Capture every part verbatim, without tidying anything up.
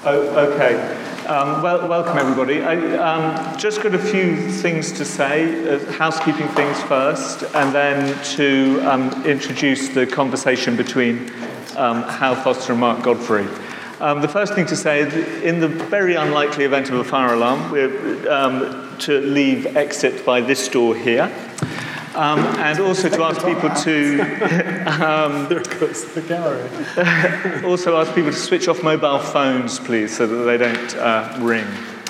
Oh, okay. Um, well, welcome everybody. I um, just got a few things to say, uh, housekeeping things first, and then to um, introduce the conversation between um, Hal Foster and Mark Godfrey. Um, the first thing to say, in the very unlikely event of a fire alarm, we're um, to leave exit by this door here. Um, and also to ask people to um, there goes the gallery. also ask people to switch off mobile phones, please, so that they don't uh, ring.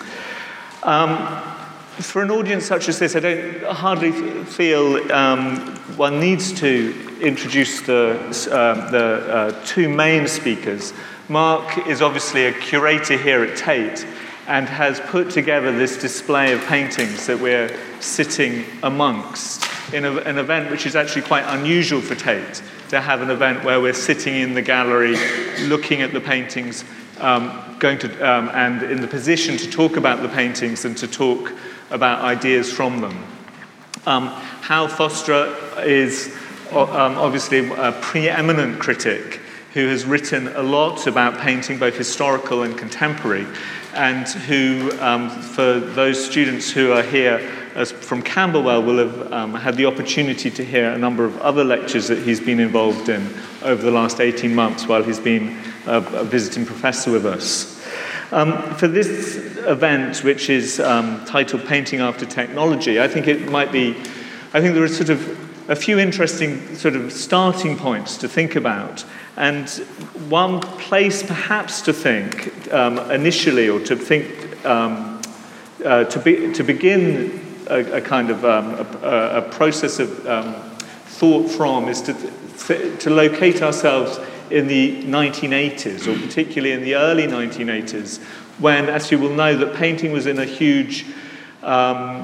Um, for an audience such as this, I don't hardly feel um, one needs to introduce the uh, the uh, two main speakers. Mark is obviously a curator here at Tate and has put together this display of paintings that we're sitting amongst in a, an event which is actually quite unusual for Tate, to have an event where we're sitting in the gallery looking at the paintings, um, going to um, and in the position to talk about the paintings and to talk about ideas from them. Um, Hal Foster is um, obviously a preeminent critic who has written a lot about painting, both historical and contemporary, and who, um, for those students who are here as from Camberwell, will have um, had the opportunity to hear a number of other lectures that he's been involved in over the last eighteen months while he's been a, a visiting professor with us. Um, for this event, which is um, titled Painting After Technology, I think it might be, I think there are sort of a few interesting sort of starting points to think about. And one place perhaps to think um, initially, or to think, um, uh, to, be, to begin a, a kind of um, a, a process of um, thought from, is to, th- to locate ourselves in the nineteen eighties, or particularly in the early nineteen eighties, when, as you will know, that painting was in a huge, um,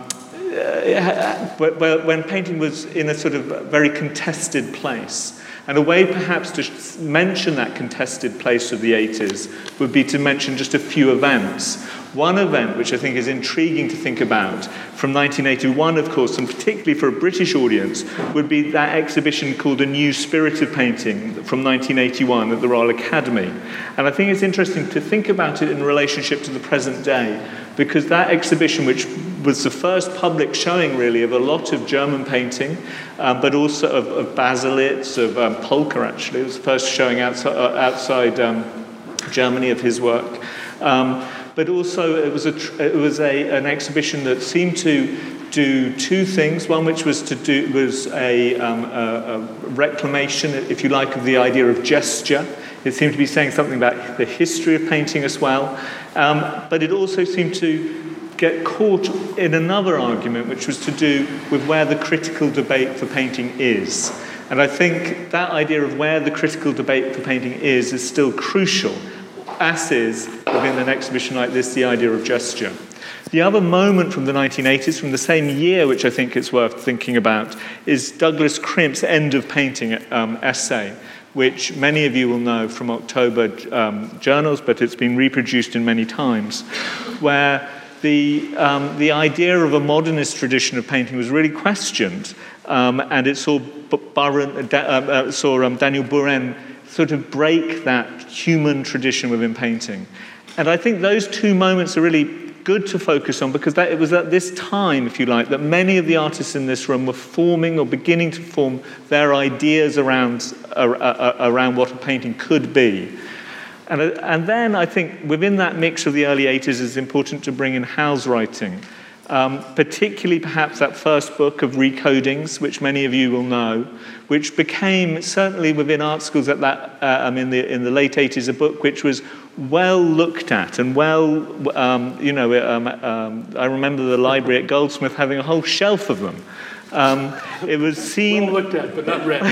uh, when painting was in a sort of very contested place. And a way perhaps to mention that contested place of the eighties would be to mention just a few events. One event which I think is intriguing to think about from nineteen eighty-one, of course, and particularly for a British audience, would be that exhibition called A New Spirit of Painting from nineteen eighty-one at the Royal Academy. And I think it's interesting to think about it in relationship to the present day, because that exhibition, which was the first public showing, really, of a lot of German painting, um, but also of, of Baselitz, of um, Polka, actually. It was the first showing outside, uh, outside um, Germany of his work. Um, but also it was, a tr- it was a, an exhibition that seemed to do two things. One which was to do was a, um, a, a reclamation, if you like, of the idea of gesture. It seemed to be saying something about the history of painting as well. Um, but it also seemed to get caught in another argument, which was to do with where the critical debate for painting is. And I think that idea of where the critical debate for painting is is still crucial, as is, within an exhibition like this, the idea of gesture. The other moment from the nineteen eighties, from the same year, which I think it's worth thinking about, is Douglas Crimp's End of Painting um, essay, which many of you will know from October um, journals, but it's been reproduced in many times, where the um, the idea of a modernist tradition of painting was really questioned, um, and it saw, Buren, uh, uh, saw um, Daniel Buren sort of break that human tradition within painting. And I think those two moments are really good to focus on, because that, it was at this time, if you like, that many of the artists in this room were forming or beginning to form their ideas around, uh, uh, around what a painting could be. And, uh, and then I think within that mix of the early eighties, it's important to bring in Hal's writing, um, particularly perhaps that first book of Recodings, which many of you will know, which became, certainly within art schools at that, uh, um, in the in the late eighties, a book which was well looked at and well, um, you know, um, um, I remember the library at Goldsmith having a whole shelf of them. Um, it was seen... Well looked at, but not read.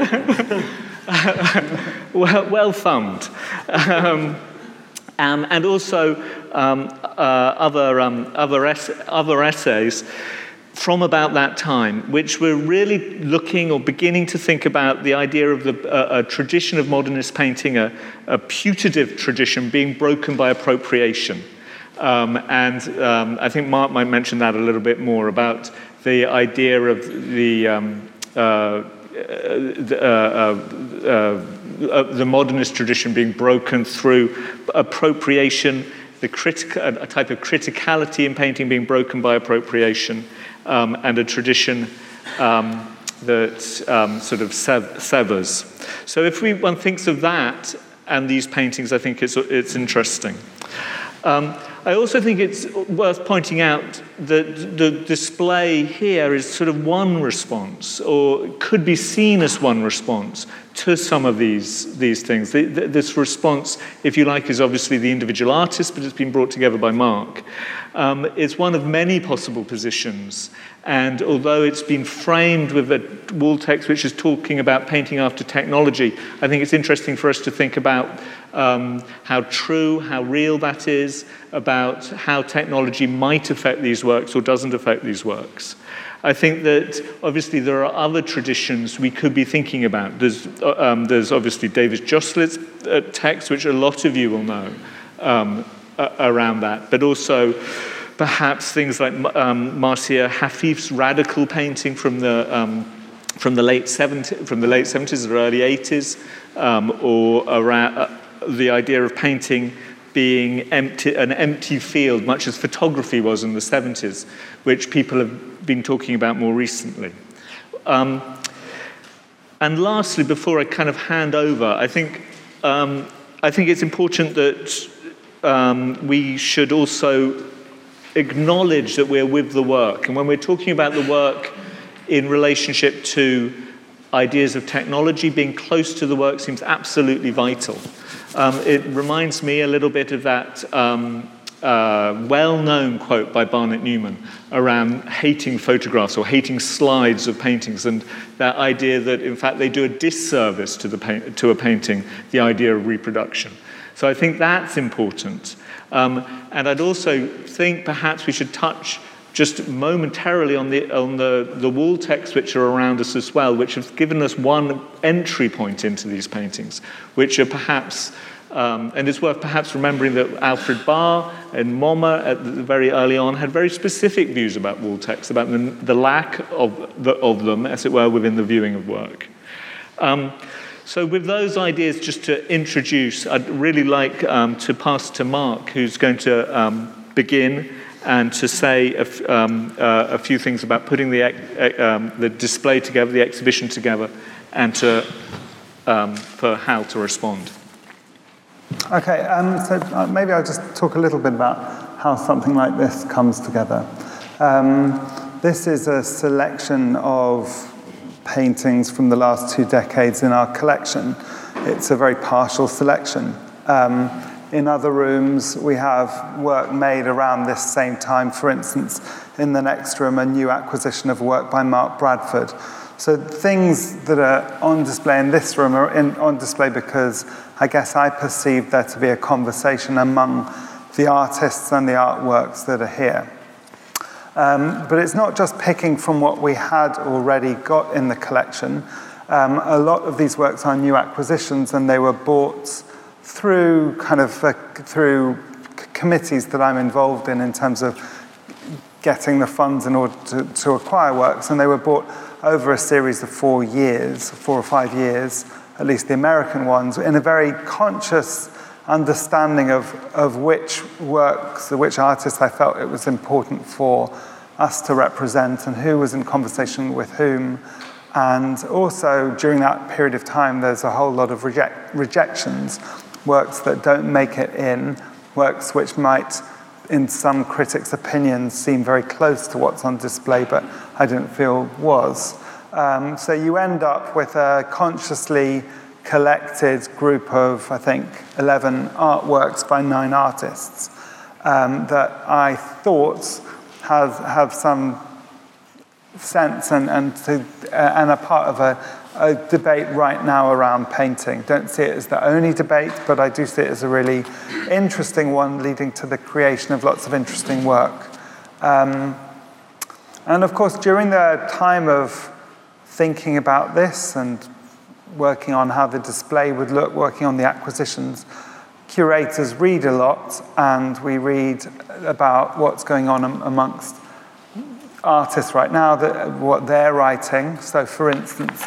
well, well thumbed. Um, um, and also um, uh, other, um, other, ess- other essays from about that time, which were really looking or beginning to think about the idea of the, uh, a tradition of modernist painting, a, a putative tradition being broken by appropriation. Um, and um, I think Mark might mention that a little bit more, about the idea of the, um, uh, the uh, uh, uh, uh, the modernist tradition being broken through appropriation, the critic, a type of criticality in painting being broken by appropriation, um, and a tradition um, that um, sort of sev- severs. So if we, one thinks of that and these paintings, I think it's, it's interesting. Um, I also think it's worth pointing out that the display here is sort of one response, or could be seen as one response to some of these, these things. The, the, this response, if you like, is obviously the individual artist, but it's been brought together by Mark. Um, it's one of many possible positions, and although it's been framed with a wall text which is talking about painting after technology, I think it's interesting for us to think about Um, how true, how real that is, about how technology might affect these works or doesn't affect these works. I think that obviously there are other traditions we could be thinking about. There's, um, there's obviously David Josselit's uh, text, which a lot of you will know um, uh, around that, but also perhaps things like um, Marcia Hafif's radical painting from the um, from the late seventies, from the late seventies or early eighties, um, or around. Uh, the idea of painting being empty, an empty field, much as photography was in the seventies, which people have been talking about more recently. Um, and lastly, before I kind of hand over, I think um, I think it's important that um, we should also acknowledge that we're with the work. And when we're talking about the work in relationship to ideas of technology, being close to the work seems absolutely vital. Um, it reminds me a little bit of that um, uh, well-known quote by Barnett Newman around hating photographs or hating slides of paintings, and that idea that, in fact, they do a disservice to, the paint, to a painting, the idea of reproduction. So I think that's important. Um, and I'd also think perhaps we should touch just momentarily on the on the, the wall texts which are around us as well, which have given us one entry point into these paintings, which are perhaps, um, and it's worth perhaps remembering that Alfred Barr and MoMA at the very early on had very specific views about wall texts, about the, the lack of, the, of them, as it were, within the viewing of work. Um, so with those ideas just to introduce, I'd really like um, to pass to Mark, who's going to um, begin and to say a, f- um, uh, a few things about putting the, ex- um, the display together, the exhibition together, and to, um, for how to respond. Okay, um, so uh, maybe I'll just talk a little bit about how something like this comes together. Um, this is a selection of paintings from the last two decades in our collection. It's a very partial selection. Um, In other rooms, we have work made around this same time. For instance, in the next room, a new acquisition of work by Mark Bradford. So things that are on display in this room are in, on display because I guess I perceive there to be a conversation among the artists and the artworks that are here. Um, but it's not just picking from what we had already got in the collection. Um, a lot of these works are new acquisitions, and they were bought through kind of uh, through c- committees that I'm involved in in terms of getting the funds in order to, to acquire works, and they were bought over a series of four years, four or five years, at least the American ones, in a very conscious understanding of, of which works, which artists I felt it was important for us to represent and who was in conversation with whom. And also during that period of time, there's a whole lot of reject, rejections. Works that don't make it in, works which might, in some critics' opinions, seem very close to what's on display, but I didn't feel was. Um, so you end up with a consciously collected group of, I think, eleven artworks by nine artists um, that I thought have have some sense and and, to, uh, and are part of a a debate right now around painting. Don't see it as the only debate, but I do see it as a really interesting one leading to the creation of lots of interesting work. Um, and of course, during the time of thinking about this and working on how the display would look, working on the acquisitions, curators read a lot, and we read about what's going on amongst artists right now, that, what they're writing. So for instance,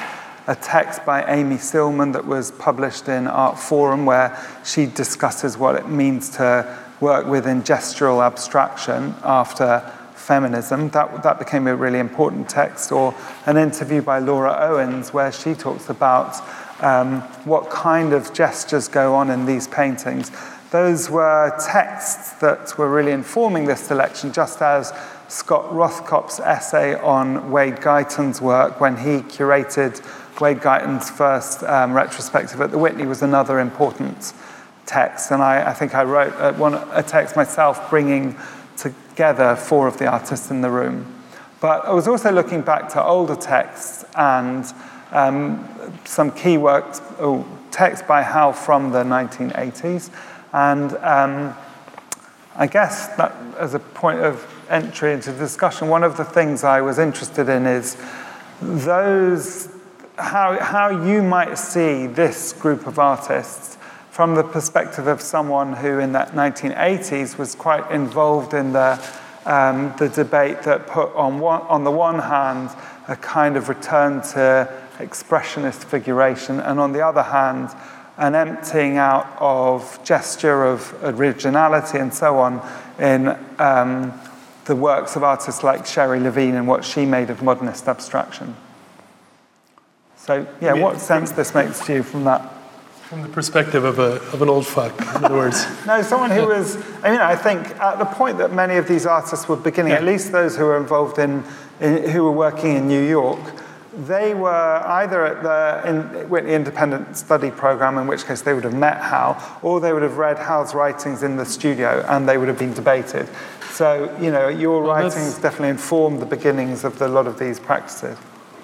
a text by Amy Silman that was published in Art Forum where she discusses what it means to work within gestural abstraction after feminism. That, that became a really important text. Or an interview by Laura Owens where she talks about um, what kind of gestures go on in these paintings. Those were texts that were really informing this selection, just as Scott Rothkop's essay on Wade Guyton's work when he curated Wade Guyton's first um, retrospective at the Whitney was another important text. And I, I think I wrote a, one, a text myself bringing together four of the artists in the room. But I was also looking back to older texts and um, some key works, oh, text by Hal from the nineteen eighties. And um, I guess that as a point of entry into the discussion, one of the things I was interested in is those, how, how you might see this group of artists from the perspective of someone who in that nineteen eighties was quite involved in the, um, the debate that put on, one, on the one hand a kind of return to expressionist figuration, and on the other hand an emptying out of gesture, of originality and so on in um, the works of artists like Sherry Levine and what she made of modernist abstraction. So, yeah, what sense this makes to you from that? From the perspective of a of an old fuck, in other words. No, someone who was, I mean, I think at the point that many of these artists were beginning, yeah. at least those who were involved in, in, who were working in New York, they were either at the in, Whitney Independent Study Program, in which case they would have met Hal, or they would have read Hal's writings in the studio, and they would have been debated. So, you know, your well, writings that's... definitely informed the beginnings of the, a lot of these practices.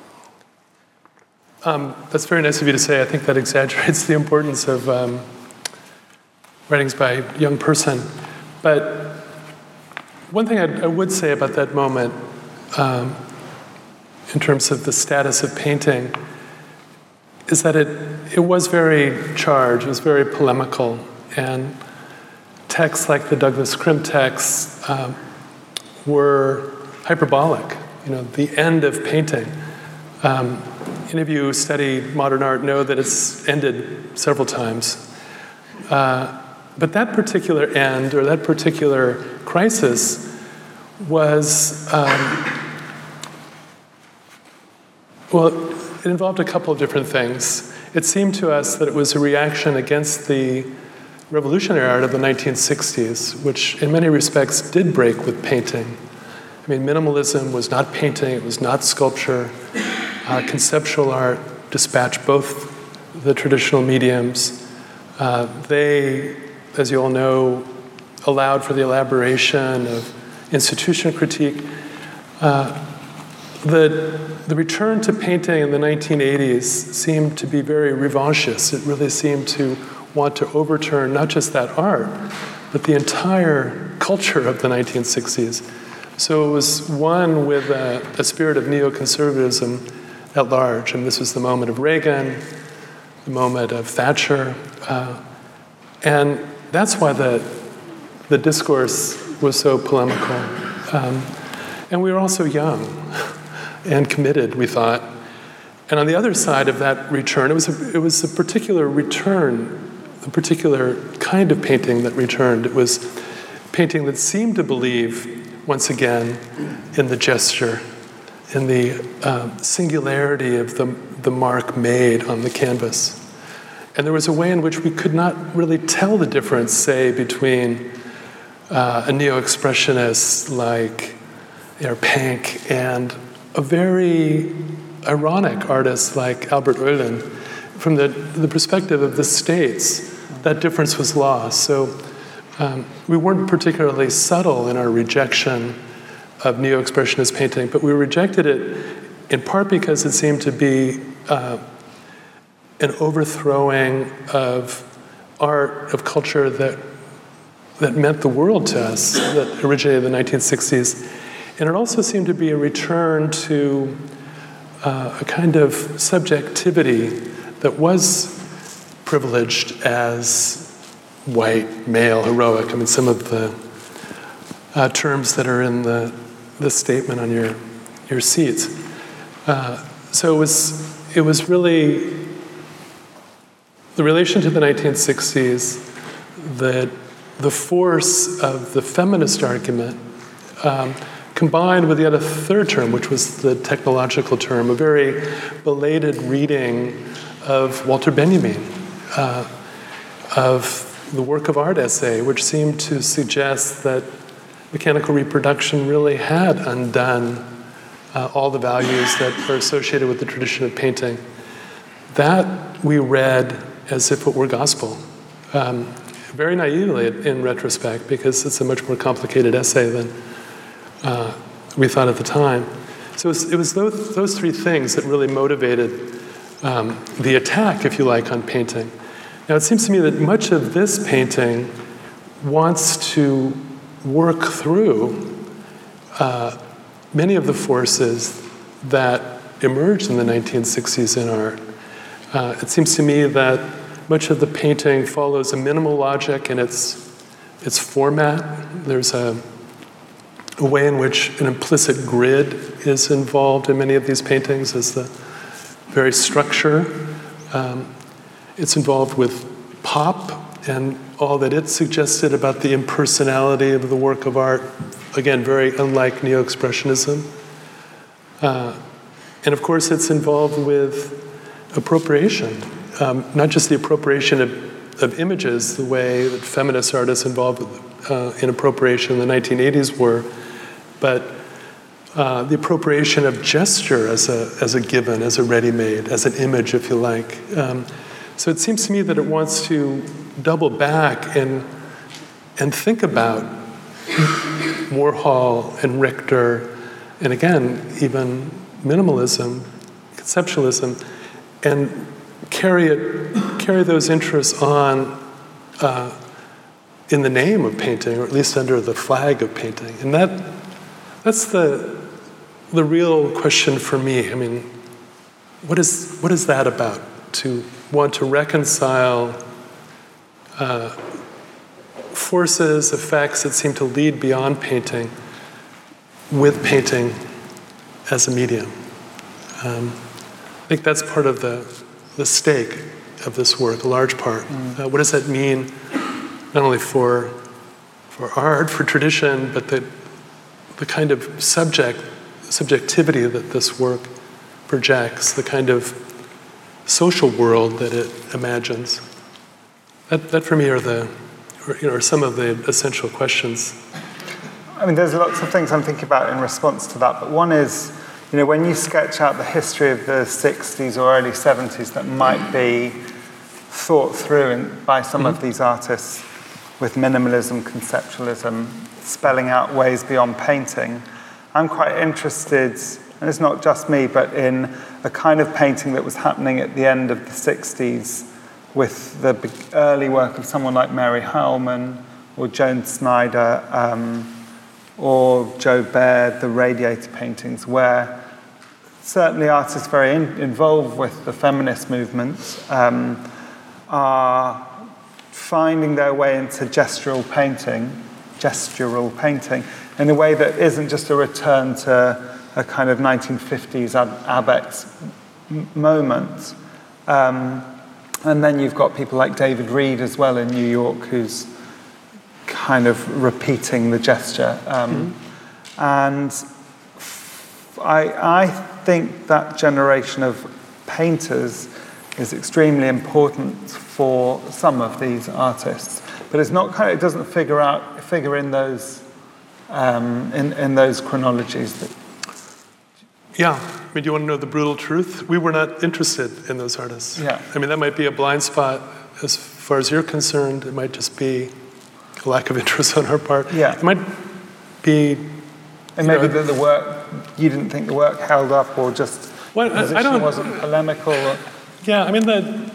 Um, that's very nice of you to say. I think that exaggerates the importance of um, writings by a young person. But one thing I'd, I would say about that moment, um, in terms of the status of painting, is that it it was very charged, it was very polemical, and texts like the Douglas Crim texts um, were hyperbolic, you know, the end of painting. Um, any of you who study modern art know that it's ended several times. Uh, but that particular end, or that particular crisis, was um, well, it involved a couple of different things. It seemed to us that it was a reaction against the revolutionary art of the nineteen sixties, which in many respects did break with painting. I mean, minimalism was not painting, it was not sculpture. Uh, conceptual art dispatched both the traditional mediums. Uh, they, as you all know, allowed for the elaboration of institutional critique. Uh, the The return to painting in the nineteen eighties seemed to be very revanchist. It really seemed to want to overturn not just that art, but the entire culture of the nineteen sixties. So it was one with a, a spirit of neoconservatism at large. And this was the moment of Reagan, the moment of Thatcher. Uh, and that's why the, the discourse was so polemical. Um, and we were also young and committed, we thought. And on the other side of that return, it was a, it was a particular return, a particular kind of painting that returned. It was painting that seemed to believe, once again, in the gesture, in the uh, singularity of the, the mark made on the canvas. And there was a way in which we could not really tell the difference, say, between uh, a neo-expressionist like you know, Pank and a very ironic artist like Albert Oehlen. From the, the perspective of the States, that difference was lost. So um, we weren't particularly subtle in our rejection of neo-expressionist painting, but we rejected it in part because it seemed to be uh, an overthrowing of art, of culture that that meant the world to us, that originated in the nineteen sixties. And it also seemed to be a return to uh, a kind of subjectivity that was privileged as white, male, heroic. I mean, some of the uh, terms that are in the, the statement on your, your seats. Uh, so it was, it was really the relation to the nineteen sixties, that the force of the feminist argument um, combined with yet a third term, which was the technological term, a very belated reading of Walter Benjamin, uh, of the work of art essay, which seemed to suggest that mechanical reproduction really had undone uh, all the values that are associated with the tradition of painting. That we read as if it were gospel. Um, very naively in retrospect, because it's a much more complicated essay than uh, we thought at the time. So it was, it was those, those three things that really motivated um, the attack, if you like, on painting. Now, it seems to me that much of this painting wants to work through uh, many of the forces that emerged in the nineteen sixties in art. Uh, it seems to me that much of the painting follows a minimal logic in its, its format. There's a, a way in which an implicit grid is involved in many of these paintings as the very structure. Um, it's involved with pop and all that it suggested about the impersonality of the work of art. Again, very unlike neo-expressionism. Uh, and of course, it's involved with appropriation. Um, not just the appropriation of, of images, the way that feminist artists involved with, uh, in appropriation in the nineteen eighties were, but uh, the appropriation of gesture as a, as a given, as a ready-made, as an image, if you like. Um, so it seems to me that it wants to double back and, and think about Warhol and Richter, and again, even minimalism, conceptualism, and carry it, carry those interests on uh, in the name of painting, or at least under the flag of painting. And that that's the the real question for me. I mean, what is what is that about? To want to reconcile uh, forces, effects that seem to lead beyond painting with painting as a medium. Um, I think that's part of the the stake of this work, a large part. Mm. Uh, what does that mean, not only for for art, for tradition, but the the kind of subject subjectivity that this work projects, the kind of social world that it imagines. That that for me are the or, you know, are some of the essential questions. I mean, there's lots of things I'm thinking about in response to that, but one is, you know, when you sketch out the history of the sixties or early seventies that might be thought through in, by some mm-hmm. of these artists with minimalism, conceptualism, spelling out ways beyond painting, I'm quite interested, and it's not just me, but in a kind of painting that was happening at the end of the sixties with the early work of someone like Mary Heilman or Joan Snyder um, or Joe Baird, the Radiator paintings, where certainly artists very in, involved with the feminist movement um, are finding their way into gestural painting, gestural painting, in a way that isn't just a return to a kind of nineteen fifties ab- abex m- moment. Um, and then you've got people like David Reed as well in New York, who's kind of repeating the gesture. Um, mm-hmm. And I, I think that generation of painters is extremely important for some of these artists, but it's not kind of, it doesn't figure out figure in those um, in in those chronologies. That yeah, I mean, do you want to know the brutal truth? We were not interested in those artists. Yeah, I mean, that might be a blind spot as far as you're concerned. It might just be a lack of interest on our part. Yeah, it might be. And maybe the, the work, you didn't think the work held up, or just well, the position I don't, wasn't polemical? Or, yeah, I mean, the,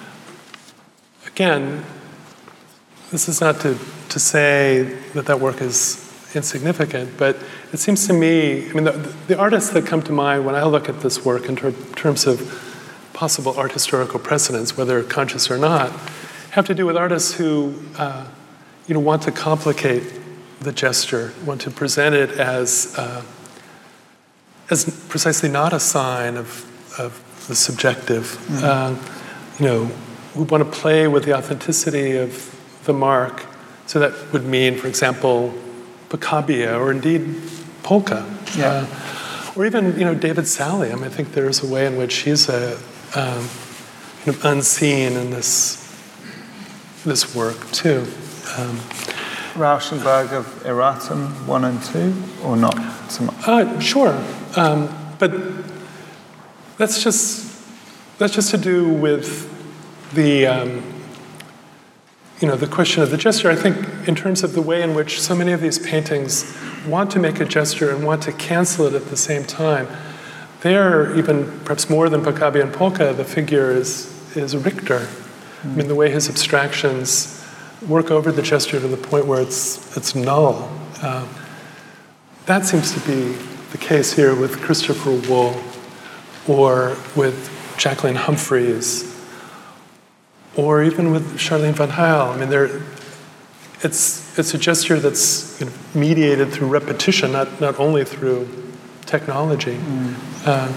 again, this is not to, to say that that work is insignificant, but it seems to me, I mean, the, the artists that come to mind when I look at this work in ter- terms of possible art historical precedents, whether conscious or not, have to do with artists who, uh, you know, want to complicate the gesture, want to present it as uh, as precisely not a sign of, of the subjective. Mm. Uh, you know, we want to play with the authenticity of the mark. So that would mean, for example, Pacabia or indeed polka. Yeah. Uh, or even, you know, David Salle. I mean, I think there's a way in which he's a um, kind of unseen in this this work too. Um, Rauschenberg of Erratum one and two, or not so much? Uh, sure, um, but that's just that's just to do with the um, you know the question of the gesture. I think in terms of the way in which so many of these paintings want to make a gesture and want to cancel it at the same time. There, even perhaps more than Pacabia and polka, the figure is is Richter. Mm. I mean, the way his abstractions work over the gesture to the point where it's it's null. Uh, that seems to be the case here with Christopher Wool or with Jacqueline Humphreys or even with Charlene van Hyle. I mean, there, it's it's a gesture that's you know, mediated through repetition, not, not only through technology. Mm. Uh,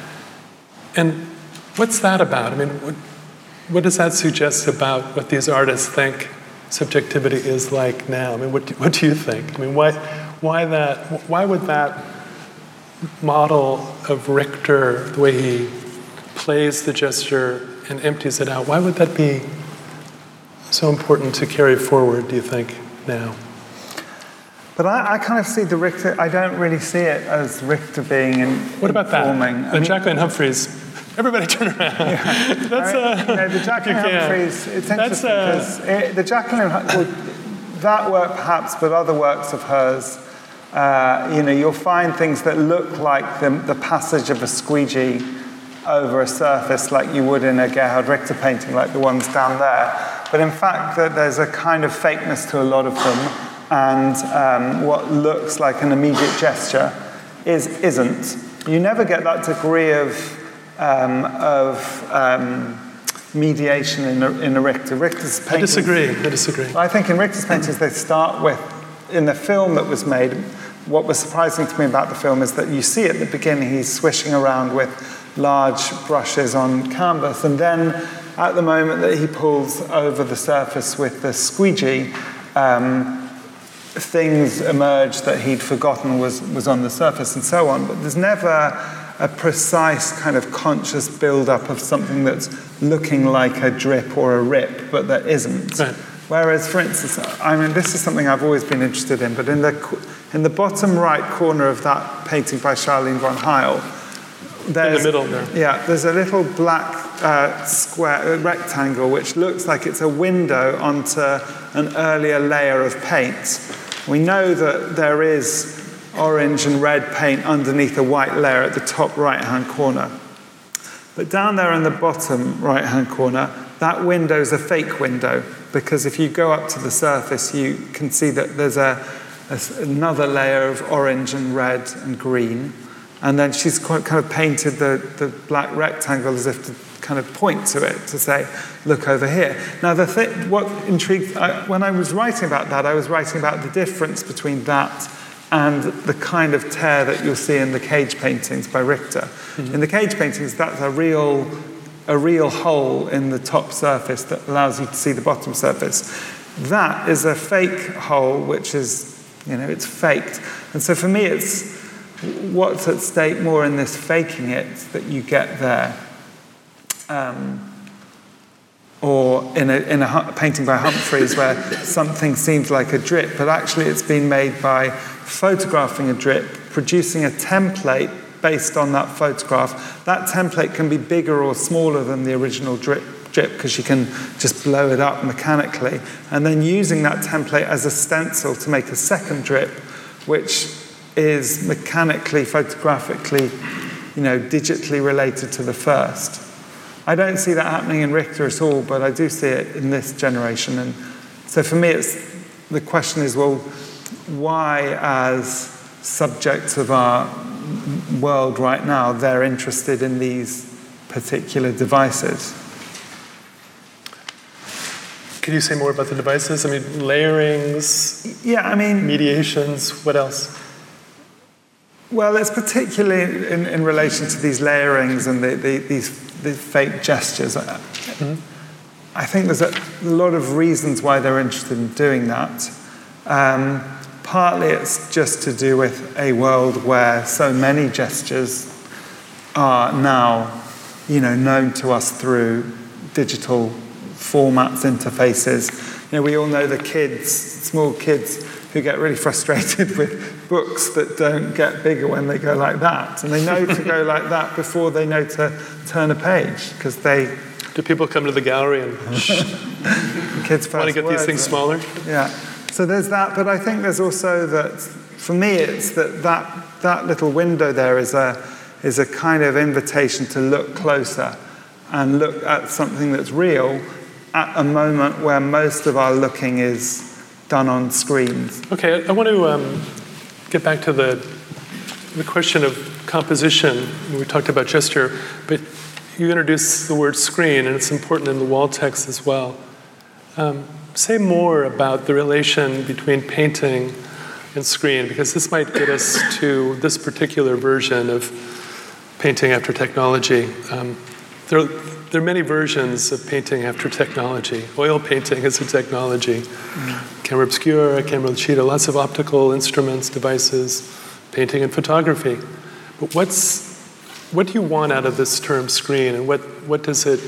and what's that about? I mean, what, what does that suggest about what these artists think subjectivity is like now? I mean, what do, what do you think? I mean, why, why that? Why would that model of Richter, the way he plays the gesture and empties it out, why would that be so important to carry forward? Do you think now? But I, I kind of see the Richter. I don't really see it as Richter being in. What about informing. that? The Jacqueline Humphreys. Everybody turn around. Yeah. That's I mean, uh, you know, the Jacqueline Humphreys. It's interesting uh, because it, the Jacqueline, well, that work perhaps, but other works of hers, uh, you know, you'll find things that look like the, the passage of a squeegee over a surface, like you would in a Gerhard Richter painting, like the ones down there. But in fact, that there's a kind of fakeness to a lot of them, and um, what looks like an immediate gesture is isn't. You never get that degree of um, of um, mediation in a, in a Richter. Richter's paintings. I disagree. I disagree. I think in Richter's paintings they start with, in the film that was made. What was surprising to me about the film is that you see at the beginning he's swishing around with large brushes on canvas, and then at the moment that he pulls over the surface with the squeegee, um, things emerge that he'd forgotten was, was on the surface and so on. But there's never a precise kind of conscious build-up of something that's looking like a drip or a rip, but that isn't. Right. Whereas, for instance, I mean, this is something I've always been interested in, but in the in the bottom right corner of that painting by Charlene van Hyle, there's, in the middle there. Yeah, there's a little black uh, square, uh, rectangle, which looks like it's a window onto an earlier layer of paint. We know that there is orange and red paint underneath a white layer at the top right-hand corner. But down there in the bottom right-hand corner, that window is a fake window, because if you go up to the surface, you can see that there's a, a another layer of orange and red and green. And then she's quite kind of painted the, the black rectangle as if to kind of point to it, to say, look over here. Now, the thing, what intrigued, I, when I was writing about that, I was writing about the difference between that and the kind of tear that you'll see in the cage paintings by Richter. Mm-hmm. In the cage paintings, that's a real, a real hole in the top surface that allows you to see the bottom surface. That is a fake hole, which is, you know, it's faked. And so for me, it's what's at stake more in this faking it that you get there. Um, or in a, in a painting by Humphreys where something seems like a drip, but actually it's been made by photographing a drip, producing a template based on that photograph. That template can be bigger or smaller than the original drip, drip because you can just blow it up mechanically, and then using that template as a stencil to make a second drip, which is mechanically, photographically, you know, digitally related to the first. I don't see that happening in Richter at all, but I do see it in this generation. And so for me, it's the question is, well, why, as subjects of our world right now, they're interested in these particular devices? Can you say more about the devices? I mean, layerings, yeah, I mean, mediations, what else? Well, it's particularly in, in relation to these layerings and the, the, these, these fake gestures. Mm-hmm. I think there's a lot of reasons why they're interested in doing that. Um, partly it's just to do with a world where so many gestures are now, you know, known to us through digital formats, interfaces. You know, we all know the kids, small kids, who get really frustrated with books that don't get bigger when they go like that. And they know to go like that before they know to turn a page, because they... Do people come to the gallery and kids first want to get these things smaller? Yeah. So there's that, but I think there's also that, for me, it's that that, that little window there is a, is a kind of invitation to look closer and look at something that's real at a moment where most of our looking is done on screens. Okay, I want to um, get back to the, the question of composition. We talked about gesture, but you introduced the word screen, and it's important in the wall text as well. Um, say more about the relation between painting and screen, because this might get us to this particular version of painting after technology. Um, there, there are many versions of painting after technology. Oil painting is a technology. Mm. Camera obscura, camera lucida, lots of optical instruments, devices, painting and photography. But what's What do you want out of this term screen, and what, what does it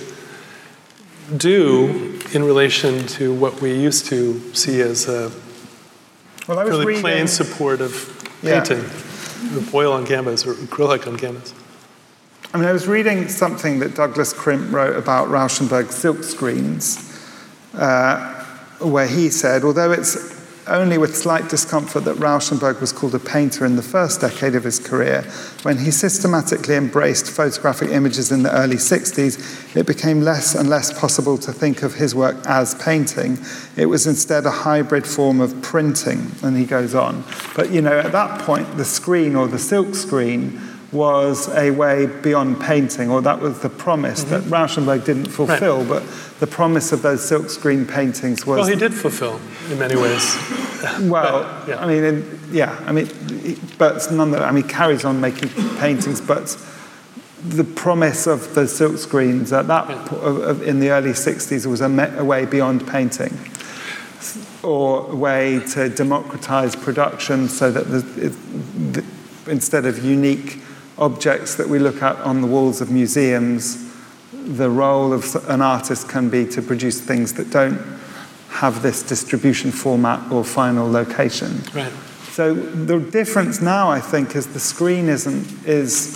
do in relation to what we used to see as a well, I was really reading, plain support of painting, yeah. of oil on canvas or acrylic on canvas? I mean, I was reading something that Douglas Crimp wrote about Rauschenberg silk screens, uh, where he said, although it's only with slight discomfort that Rauschenberg was called a painter in the first decade of his career, when he systematically embraced photographic images in the early sixties, it became less and less possible to think of his work as painting. It was instead a hybrid form of printing, and he goes on. But, you know, at that point, the screen or the silk screen was a way beyond painting, or that was the promise mm-hmm. that Rauschenberg didn't fulfill, right. but the promise of those silkscreen paintings was... Well, he did fulfill, in many ways. well, but, yeah. I mean, in, yeah, I mean, but none of, I mean, he carries on making paintings, but the promise of the silkscreens at that yeah. po- of, in the early sixties was a, me- a way beyond painting, or a way to democratize production so that the, it, the, instead of unique objects that we look at on the walls of museums, the role of an artist can be to produce things that don't have this distribution format or final location. Right. So the difference now, I think, is the screen isn't is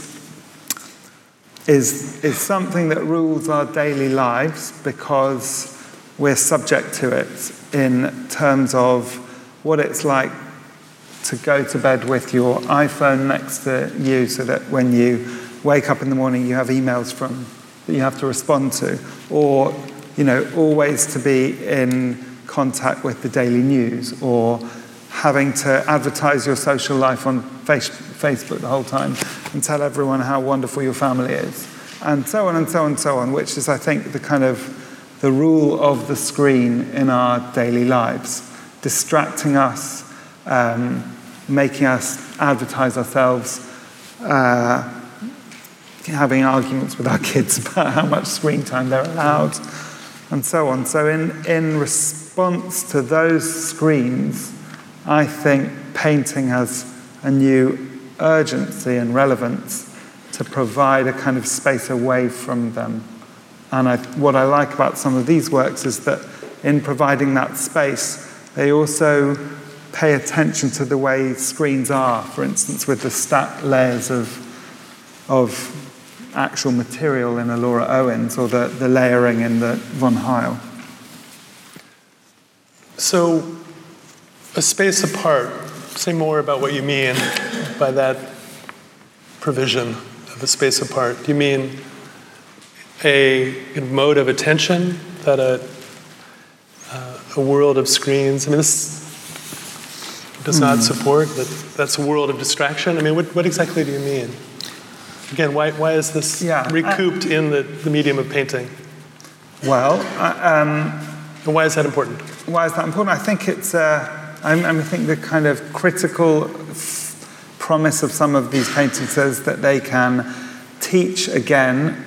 is is something that rules our daily lives because we're subject to it in terms of what it's like to go to bed with your iPhone next to you so that when you wake up in the morning you have emails from that you have to respond to, or, you know, always to be in contact with the daily news, or having to advertise your social life on face, Facebook the whole time and tell everyone how wonderful your family is, and so on and so on and so on, which is, I think, the kind of the rule of the screen in our daily lives, distracting us, um, making us advertise ourselves, uh, having arguments with our kids about how much screen time they're allowed, and so on. So in, in response to those screens, I think painting has a new urgency and relevance to provide a kind of space away from them. And I, what I like about some of these works is that in providing that space, they also pay attention to the way screens are, for instance, with the stacked layers of, of actual material in a Laura Owens, or the, the layering in the Von Heil. So, a space apart, say more about what you mean by that provision of a space apart. Do you mean a mode of attention that a, uh, a world of screens, I mean, this does not support, that that's a world of distraction? I mean, what, what exactly do you mean? Again, why, why is this yeah, recouped I, in the, the medium of painting? Well, uh, um, and why is that important? Why is that important? I think it's, uh, I, I think the kind of critical f- promise of some of these paintings is that they can teach again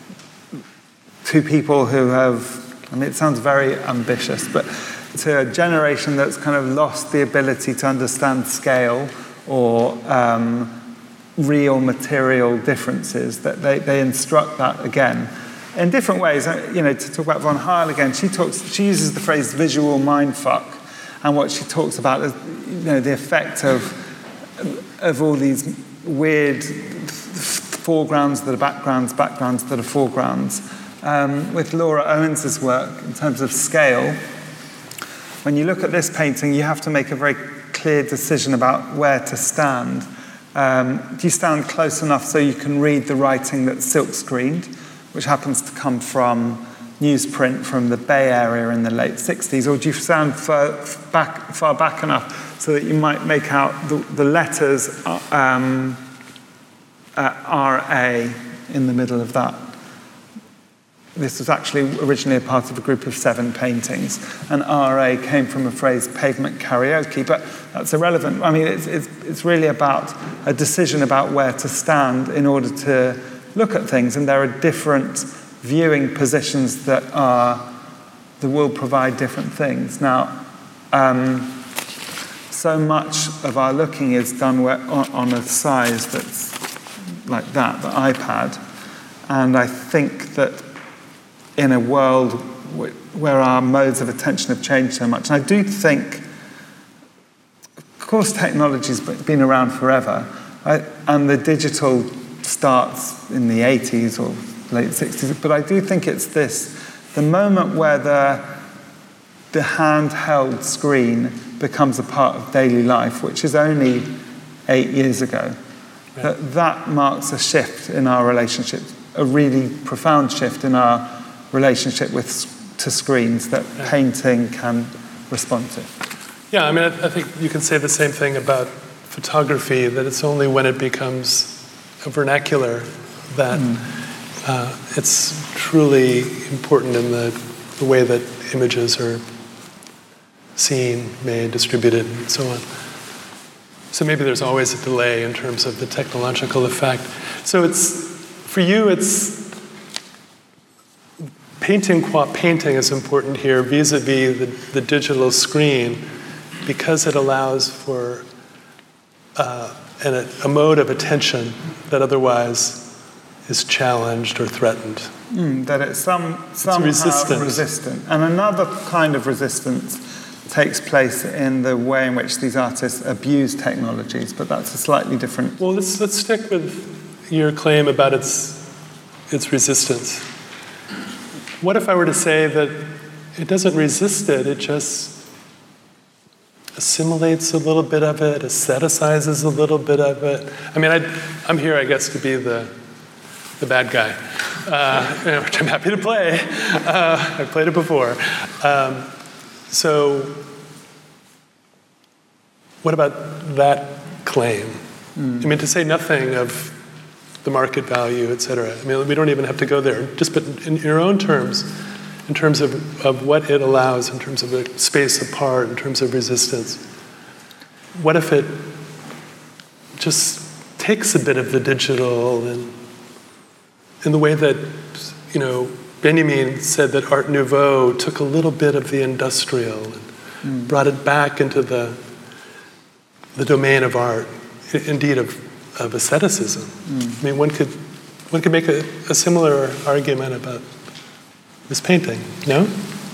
to people who have, I mean, it sounds very ambitious, but to a generation that's kind of lost the ability to understand scale or um, real material differences, that they, they instruct that again in different ways. You know, to talk about Von Heil again, she talks, she uses the phrase visual mindfuck, and what she talks about is, you know, the effect of of all these weird foregrounds that are backgrounds, backgrounds that are foregrounds. Um, with Laura Owens' work, in terms of scale, when you look at this painting, you have to make a very clear decision about where to stand. Um, do you stand close enough so you can read the writing that's silk-screened, which happens to come from newsprint from the Bay Area in the late sixties, or do you stand far back, far back enough so that you might make out the, the letters um, uh, R A in the middle of that? This was actually originally a part of a group of seven paintings, and R A came from a phrase, pavement karaoke, but that's irrelevant. I mean, it's, it's, it's really about a decision about where to stand in order to look at things, and there are different viewing positions that are, that will provide different things. Now, um, so much of our looking is done where, on, on a size that's like that, the iPad, and I think that in a world where our modes of attention have changed so much. And I do think, of course, technology's been around forever, right? And the digital starts in the eighties or late sixties, but I do think it's this, the moment where the, the handheld screen becomes a part of daily life, which is only eight years ago, right. that, that marks a shift in our relationships, a really profound shift in our relationship with to screens that yeah. painting can respond to. Yeah, I mean, I, I think you can say the same thing about photography, that it's only when it becomes a vernacular that mm. uh, it's truly important in the, the way that images are seen, made, distributed, and so on. So maybe there's always a delay in terms of the technological effect. So it's, for you, it's, Painting, painting is important here vis-a-vis the, the digital screen, because it allows for uh, an, a mode of attention that otherwise is challenged or threatened. Mm, that it's some, somehow it's resistant. resistant. And another kind of resistance takes place in the way in which these artists abuse technologies, but that's a slightly different... Well, let's, let's stick with your claim about its, its resistance. What if I were to say that it doesn't resist it, it just assimilates a little bit of it, aestheticizes a little bit of it? I mean, I'd, I'm here, I guess, to be the, the bad guy, uh, you know, which I'm happy to play. Uh, I've played it before. Um, so what about that claim? Mm. I mean, to say nothing of the market value, et cetera. I mean, we don't even have to go there. Just but in your own terms, in terms of, of what it allows, in terms of a space apart, in terms of resistance, what if it just takes a bit of the digital, and in the way that, you know, Benjamin said that Art Nouveau took a little bit of the industrial and mm. brought it back into the the domain of art, indeed of of asceticism. Mm. I mean, one could one could make a, a similar argument about this painting, no?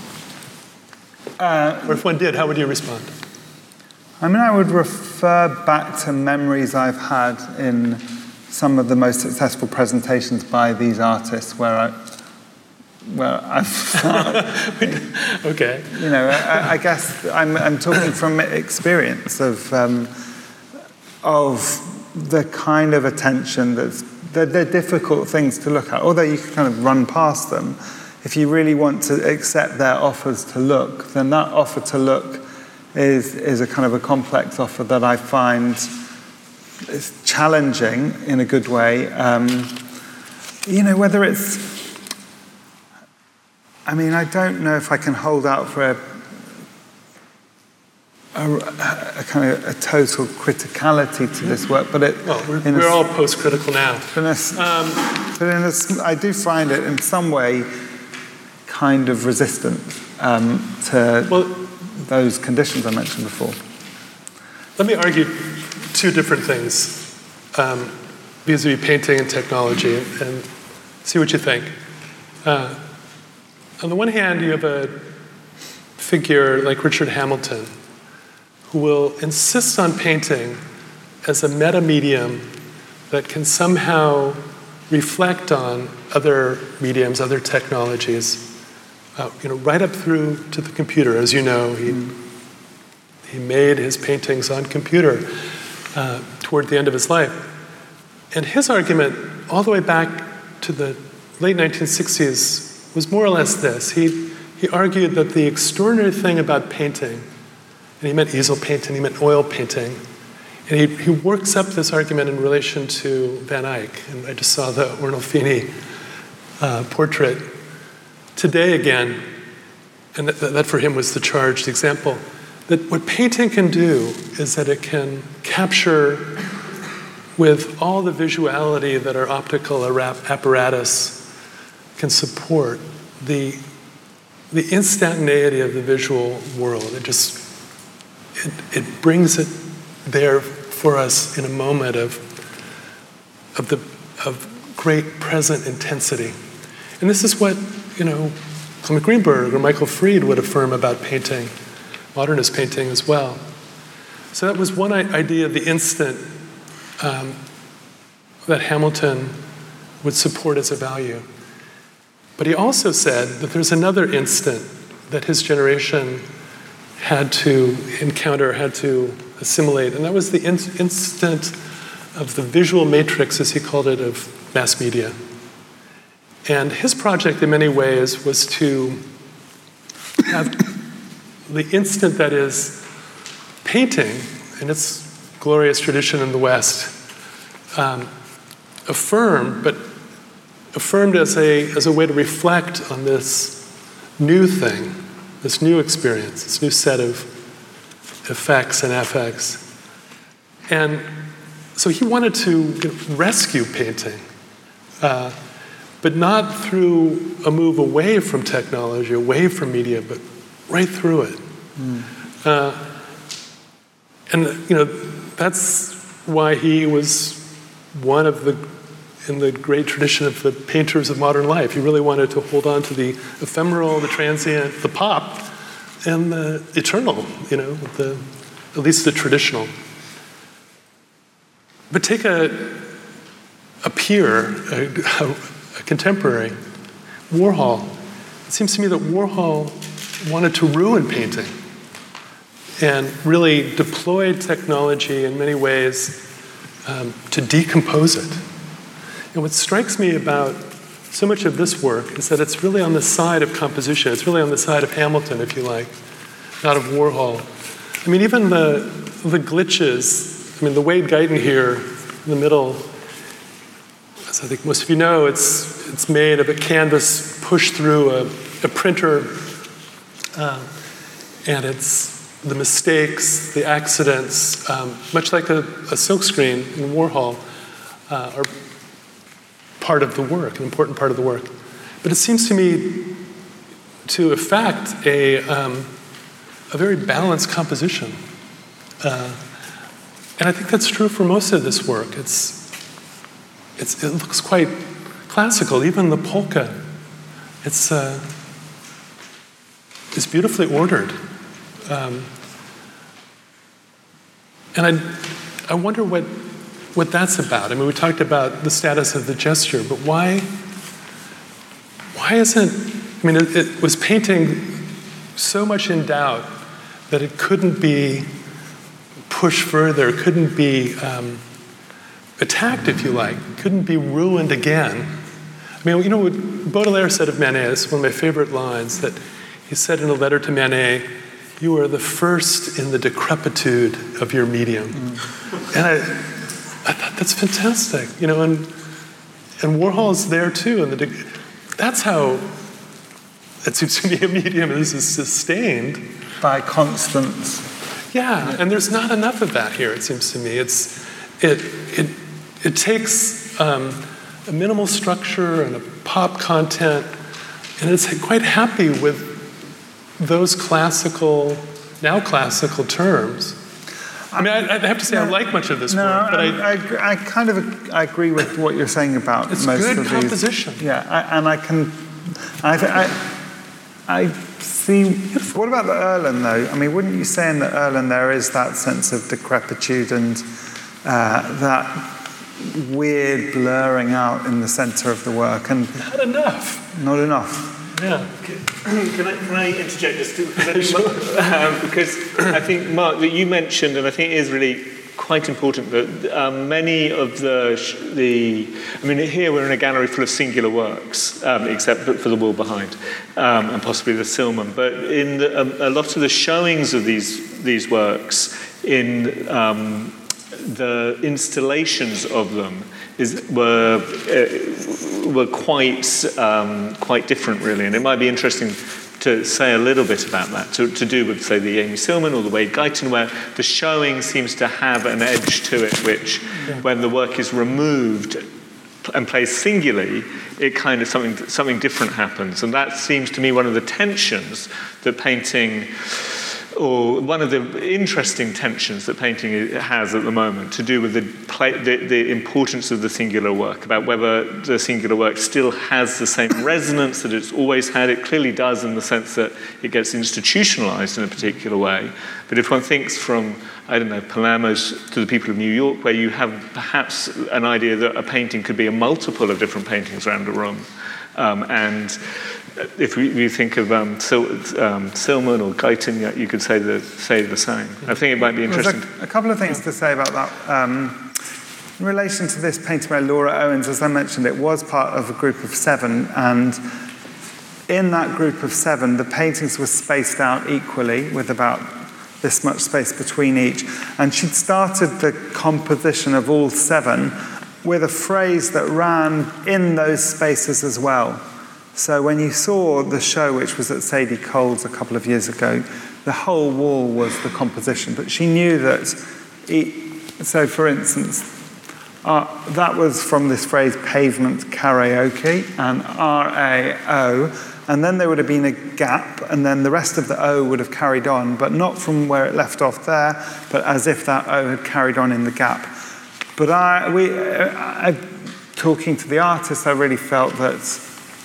Uh, or if one did, how would you respond? I mean, I would refer back to memories I've had in some of the most successful presentations by these artists where I, where I've found, okay. You know, I, I guess I'm, I'm talking from experience of um, of the kind of attention that's, they're, they're difficult things to look at, although you can kind of run past them. If you really want to accept their offers to look, then that offer to look is, is a kind of a complex offer that I find is challenging in a good way. Um, you know, whether it's, I mean, I don't know if I can hold out for a, a, a kind of a total criticality to this work, but it. Well, we're, we're a, all post-critical now. But in, a, um, but in a, I do find it in some way kind of resistant um, to well, those conditions I mentioned before. Let me argue two different things um, vis-a-vis painting and technology, and, and see what you think. Uh, on the one hand, you have a figure like Richard Hamilton, who will insist on painting as a meta-medium that can somehow reflect on other mediums, other technologies, uh, you know, right up through to the computer. As you know, he, mm. he made his paintings on computer uh, toward the end of his life. And his argument, all the way back to the late nineteen sixties, was more or less this. He, he argued that the extraordinary thing about painting, and he meant easel painting, he meant oil painting. And he, he works up this argument in relation to Van Eyck. And I just saw the Arnolfini uh, portrait today again. And that, that for him was the charged example. That what painting can do is that it can capture with all the visuality that our optical apparatus can support, the, the instantaneity of the visual world. It just It, it brings it there for us in a moment of, of, the, of great present intensity. And this is what, you know, Clement Greenberg or Michael Fried would affirm about painting, modernist painting as well. So that was one idea of the instant um, that Hamilton would support as a value. But he also said that there's another instant that his generation had to encounter, had to assimilate, and that was the in- instant of the visual matrix, as he called it, of mass media. And his project, in many ways, was to have the instant that is painting, in its glorious tradition in the West, um, affirmed, but affirmed as a, as a way to reflect on this new thing, this new experience, this new set of effects and affects. And so he wanted to rescue painting, uh, but not through a move away from technology, away from media, but right through it. Mm. Uh, and, you know, that's why he was one of the, in the great tradition of the painters of modern life. He really wanted to hold on to the ephemeral, the transient, the pop, and the eternal, you know, the, at least the traditional. But take a, a peer, a, a, a contemporary, Warhol. It seems to me that Warhol wanted to ruin painting and really deployed technology in many ways um, to decompose it. And what strikes me about so much of this work is that it's really on the side of composition. It's really on the side of Hamilton, if you like, not of Warhol. I mean, even the, the glitches, I mean, the Wade Guyton here in the middle, as I think most of you know, it's, it's made of a canvas pushed through a, a printer, uh, and it's the mistakes, the accidents, um, much like a, a silkscreen in Warhol, uh, are part of the work, an important part of the work. But it seems to me to effect a, um, a very balanced composition. Uh, and I think that's true for most of this work. It's, it's, it looks quite classical, even the polka. It's, uh, it's beautifully ordered. Um, and I, I wonder what what that's about. I mean, we talked about the status of the gesture, but why, why isn't, I mean, it, it was painting so much in doubt that it couldn't be pushed further, couldn't be um, attacked, if you like, couldn't be ruined again. I mean, you know what Baudelaire said of Manet, is one of my favorite lines, that he said in a letter to Manet, "You are the first in the decrepitude of your medium." Mm. And I, I thought that's fantastic, you know, and and Warhol's there too, and the that's how it seems to me a medium is, is sustained by constants. Yeah, and there's not enough of that here, it seems to me. It's, it, it, it takes um, a minimal structure and a pop content, and it's quite happy with those classical, now classical terms. I mean, I, I have to say, no, I like much of this no, work, but I, I, I, I kind of I agree with what you're saying about it's most good of composition. these. Yeah, I, and I can, I, I, I see. What about the Erlen, though? I mean, wouldn't you say in the Erlen there is that sense of decrepitude and uh, that weird blurring out in the centre of the work? And not enough. Not enough. Yeah. Can I, can I interject just to, because, I think, um, because I think, Mark, that you mentioned, and I think it is really quite important, that um, many of the, the, I mean, here we're in a gallery full of singular works, um, except for the wall behind, um, and possibly the Silman, but in the, a, a lot of the showings of these, these works, in um, the installations of them, is, were uh, were quite um, quite different, really, and it might be interesting to say a little bit about that, to, to do with, say, the Amy Silman or the Wade Guyton, where the showing seems to have an edge to it, which, yeah. when the work is removed and placed singularly, it kind of something something different happens, and that seems to me one of the tensions that painting. Or one of the interesting tensions that painting has at the moment to do with the, play, the, the importance of the singular work, about whether the singular work still has the same resonance that it's always had. It clearly does in the sense that it gets institutionalized in a particular way. But if one thinks from, I don't know, Palamos to the people of New York, where you have perhaps an idea that a painting could be a multiple of different paintings around a room, um, and if we, we think of um, Sil, um, Silman or Guyton, you could say the, say the same. I think it might be interesting. There's a, a couple of things to say about that. Um, in relation to this painting by Laura Owens, as I mentioned, it was part of a group of seven, and in that group of seven, the paintings were spaced out equally, with about this much space between each. And she'd started the composition of all seven with a phrase that ran in those spaces as well. So when you saw the show, which was at Sadie Cole's a couple of years ago, the whole wall was the composition. But she knew that, it, so for instance, uh, that was from this phrase, pavement karaoke, and R A O, and then there would have been a gap, and then the rest of the O would have carried on, but not from where it left off there, but as if that O had carried on in the gap. But I, we, I, talking to the artist, I really felt that,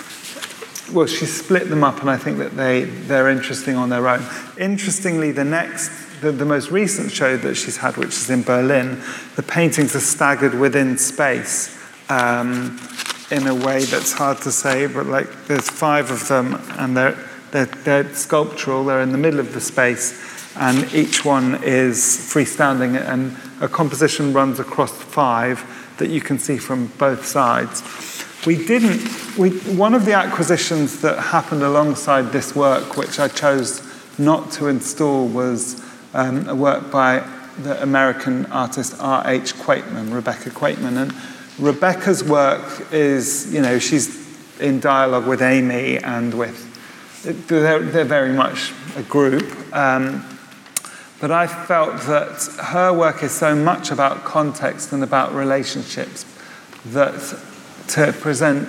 well, she split them up, and I think that they, they're interesting on their own. Interestingly, the next, the, the most recent show that she's had, which is in Berlin, the paintings are staggered within space um, in a way that's hard to say, but like there's five of them, and they're, they're, they're sculptural, they're in the middle of the space, and each one is freestanding, and a composition runs across five that you can see from both sides. We didn't, we, one of the acquisitions that happened alongside this work, which I chose not to install, was um, a work by the American artist R H Quaitman, Rebecca Quaitman. And Rebecca's work is, you know, she's in dialogue with Amy and with, they're, they're very much a group. Um, but I felt that her work is so much about context and about relationships that to present,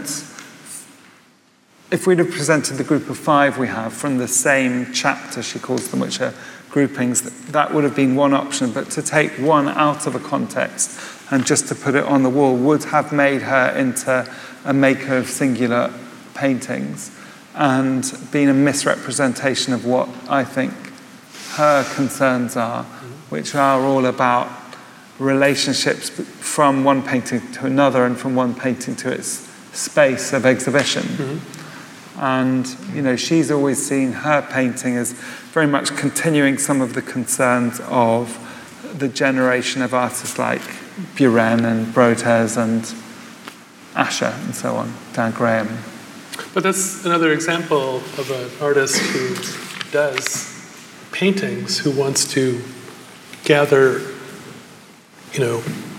if we'd have presented the group of five we have from the same chapter, she calls them, which are groupings, that would have been one option, but to take one out of a context and just to put it on the wall would have made her into a maker of singular paintings and been a misrepresentation of what I think her concerns are, which are all about relationships from one painting to another and from one painting to its space of exhibition. Mm-hmm. And, you know, she's always seen her painting as very much continuing some of the concerns of the generation of artists like Buren and Brotes and Asher and so on, Dan Graham. But that's another example of an artist who does paintings, who wants to gather, you know,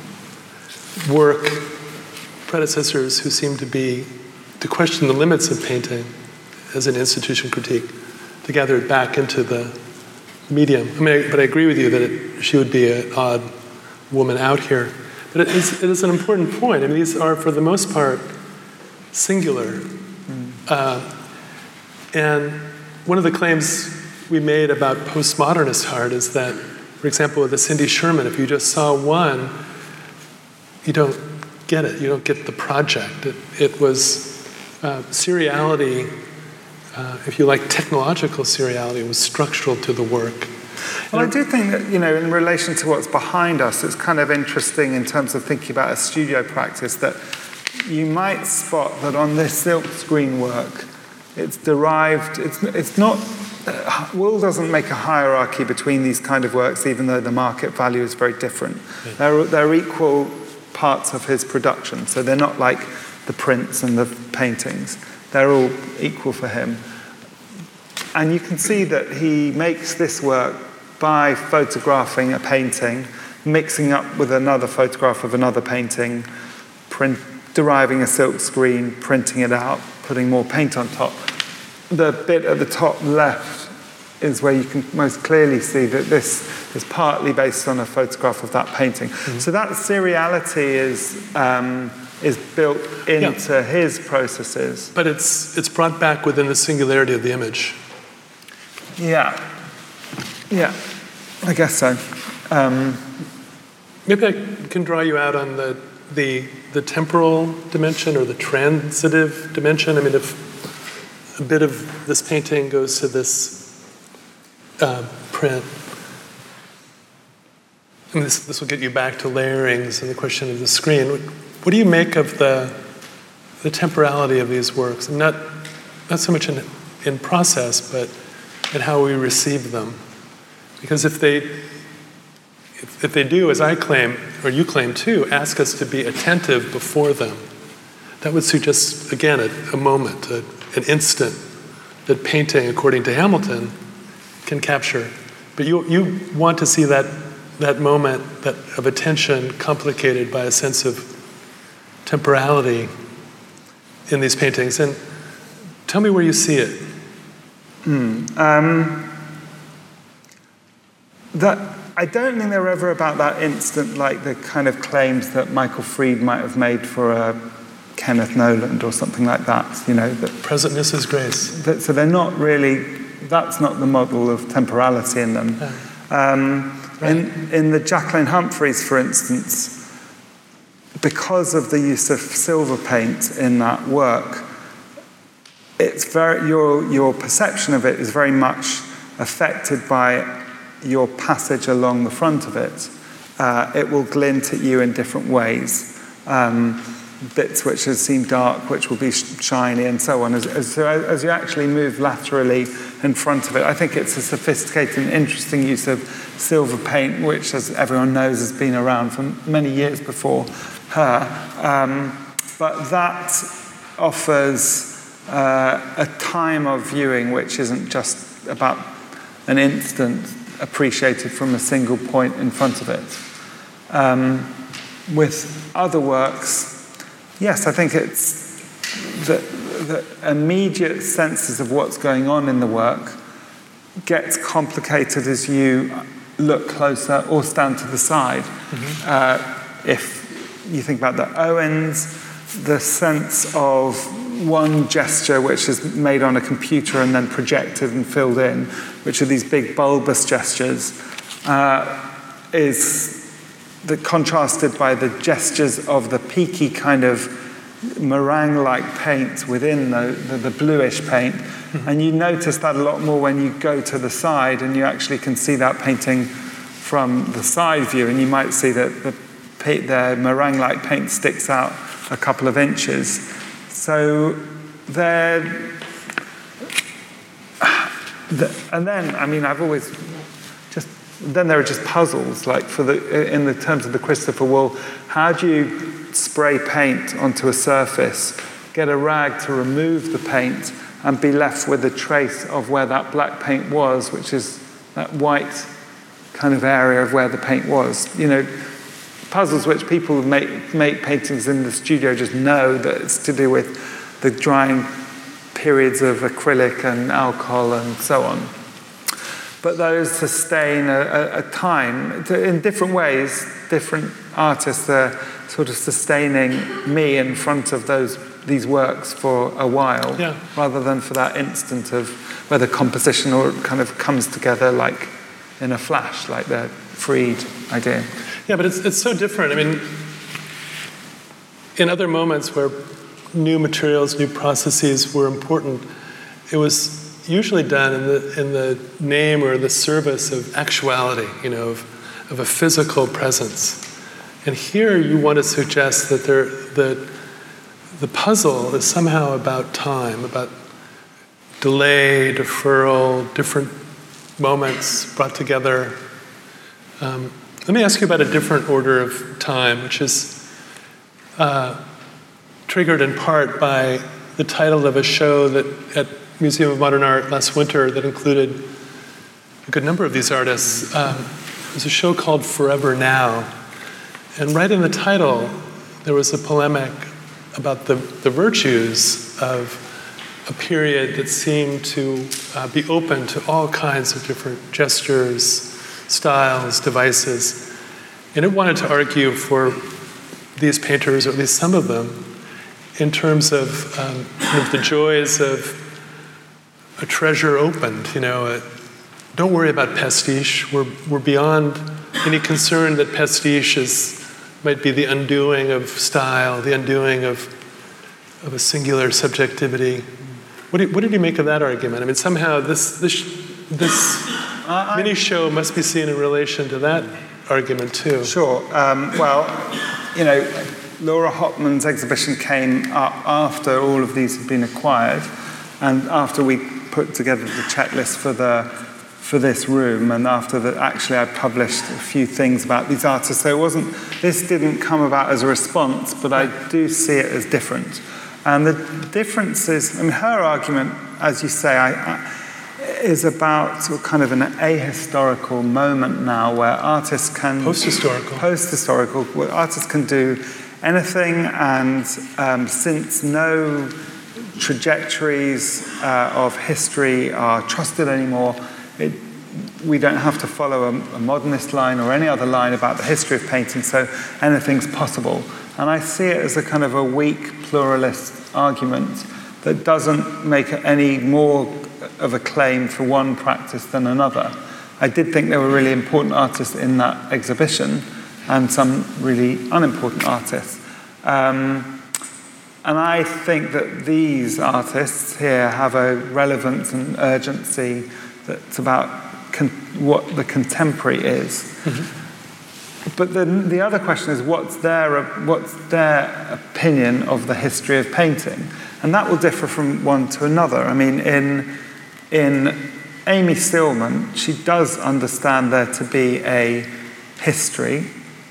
work, predecessors who seem to be, to question the limits of painting as an institution critique, to gather it back into the medium. I mean, I, but I agree with you that it, she would be an odd woman out here. But it is, it is an important point. I mean, these are, for the most part, singular. Mm. Uh, and one of the claims we made about postmodernist art is that, for example, with the Cindy Sherman, if you just saw one, you don't get it. You don't get the project. It, it was uh, seriality, uh, if you like technological seriality, was structural to the work. Well, I do think that, you know, in relation to what's behind us, it's kind of interesting in terms of thinking about a studio practice that you might spot that on this silk screen work, it's derived, it's, it's not, uh, Wool doesn't make a hierarchy between these kind of works, even though the market value is very different. Yeah. They're, they're equal parts of his production, so they're not like the prints and the paintings. They're all equal for him. And you can see that he makes this work by photographing a painting, mixing up with another photograph of another painting, print, deriving a silk screen, printing it out, putting more paint on top. The bit at the top left is where you can most clearly see that this is partly based on a photograph of that painting. Mm-hmm. So that seriality is um, is built into yeah. his processes. But it's it's brought back within the singularity of the image. Yeah. Yeah, I guess so. Um, Maybe I can draw you out on the, the the temporal dimension or the transitive dimension. I mean, if a bit of this painting goes to this uh, print, I mean, this, this will get you back to layerings and the question of the screen. What, what do you make of the the temporality of these works? And not not so much in in process, but in how we receive them. Because if they, if, if they do, as I claim, or you claim too, ask us to be attentive before them, that would suggest, again, a, a moment, a, an instant that painting, according to Hamilton, can capture. But you you want to see that that moment that of attention complicated by a sense of temporality in these paintings. And tell me where you see it. Mm, um, that I don't think they're ever about that instant, like the kind of claims that Michael Fried might have made for a Kenneth Noland or something like that. You know, that presentness is grace. That, so they're not really. That's not the model of temporality in them. Yeah. Um, right. In in the Jacqueline Humphreys, for instance, because of the use of silver paint in that work, it's very your your perception of it is very much affected by your passage along the front of it. Uh, it will glint at you in different ways. Um, bits which seem dark, which will be shiny, and so on. As, as, as you actually move laterally in front of it, I think it's a sophisticated and interesting use of silver paint, which, as everyone knows, has been around for many years before her. Um, but that offers uh, a time of viewing which isn't just about an instant appreciated from a single point in front of it. Um, with other works, yes, I think it's the, the immediate senses of what's going on in the work gets complicated as you look closer or stand to the side. Mm-hmm. Uh, if you think about the Owens, the sense of one gesture which is made on a computer and then projected and filled in, which are these big bulbous gestures, uh, is the, contrasted by the gestures of the peaky kind of meringue-like paint within the, the, the bluish paint. Mm-hmm. And you notice that a lot more when you go to the side and you actually can see that painting from the side view, and you might see that the, the meringue-like paint sticks out a couple of inches. So they're, and then, I mean, I've always just, then there are just puzzles, like for the, in the terms of the Christopher Wool, how do you spray paint onto a surface, get a rag to remove the paint, and be left with a trace of where that black paint was, which is that white kind of area of where the paint was. You know, puzzles which people who make, make paintings in the studio just know that it's to do with the drying periods of acrylic and alcohol and so on. but those sustain a, a, a time. In different ways, different artists are sort of sustaining me in front of those these works for a while, yeah. rather than for that instant of where the composition or kind of comes together like in a flash, like the Freed idea. Yeah, but it's it's so different. I mean, in other moments where new materials, new processes were important, it was usually done in the in the name or the service of actuality, you know, of, of a physical presence. And here you want to suggest that there, the, the puzzle is somehow about time, about delay, deferral, different moments brought together. Um, let me ask you about a different order of time, which is uh, triggered in part by the title of a show that at Museum of Modern Art last winter that included a good number of these artists. Um, it was a show called Forever Now. And right in the title, there was a polemic about the, the virtues of a period that seemed to uh, be open to all kinds of different gestures, styles, devices. And it wanted to argue for these painters, or at least some of them, in terms of, um, of the joys of a treasure opened. You know, a, don't worry about pastiche. We're, we're beyond any concern that pastiche is might be the undoing of style, the undoing of of a singular subjectivity. What did, what did you make of that argument? I mean, somehow this this this uh, mini show must be seen in relation to that argument too. Sure. Um, well, you know, Laura Hopman's exhibition came up after all of these had been acquired, and after we put together the checklist for the for this room, and after that, actually, I published a few things about these artists. So it wasn't, this didn't come about as a response, but I do see it as different. And the difference is, I mean, her argument, as you say, I, I, is about sort of kind of an ahistorical moment now where artists can... Post-historical. Post-historical, where artists can do anything, and um, since no trajectories uh, of history are trusted anymore, It, we don't have to follow a, a modernist line or any other line about the history of painting, so anything's possible. And I see it as a kind of a weak pluralist argument that doesn't make any more of a claim for one practice than another. I did think there were really important artists in that exhibition and some really unimportant artists. Um, and I think that these artists here have a relevance and urgency that's about con- what the contemporary is. Mm-hmm. But then the other question is, what's their, what's their opinion of the history of painting? And that will differ from one to another. I mean, in, in Amy Stillman, she does understand there to be a history,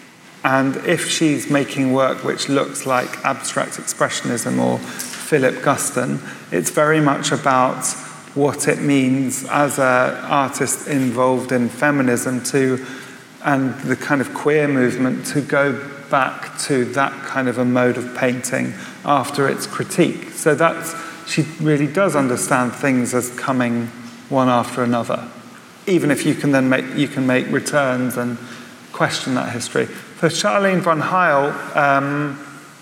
and if she's making work which looks like abstract expressionism or Philip Guston, it's very much about what it means as an artist involved in feminism to, and the kind of queer movement, to go back to that kind of a mode of painting after its critique. So that's, she really does understand things as coming one after another, even if you can then make, you can make returns and question that history. For Charlene von Heil, um,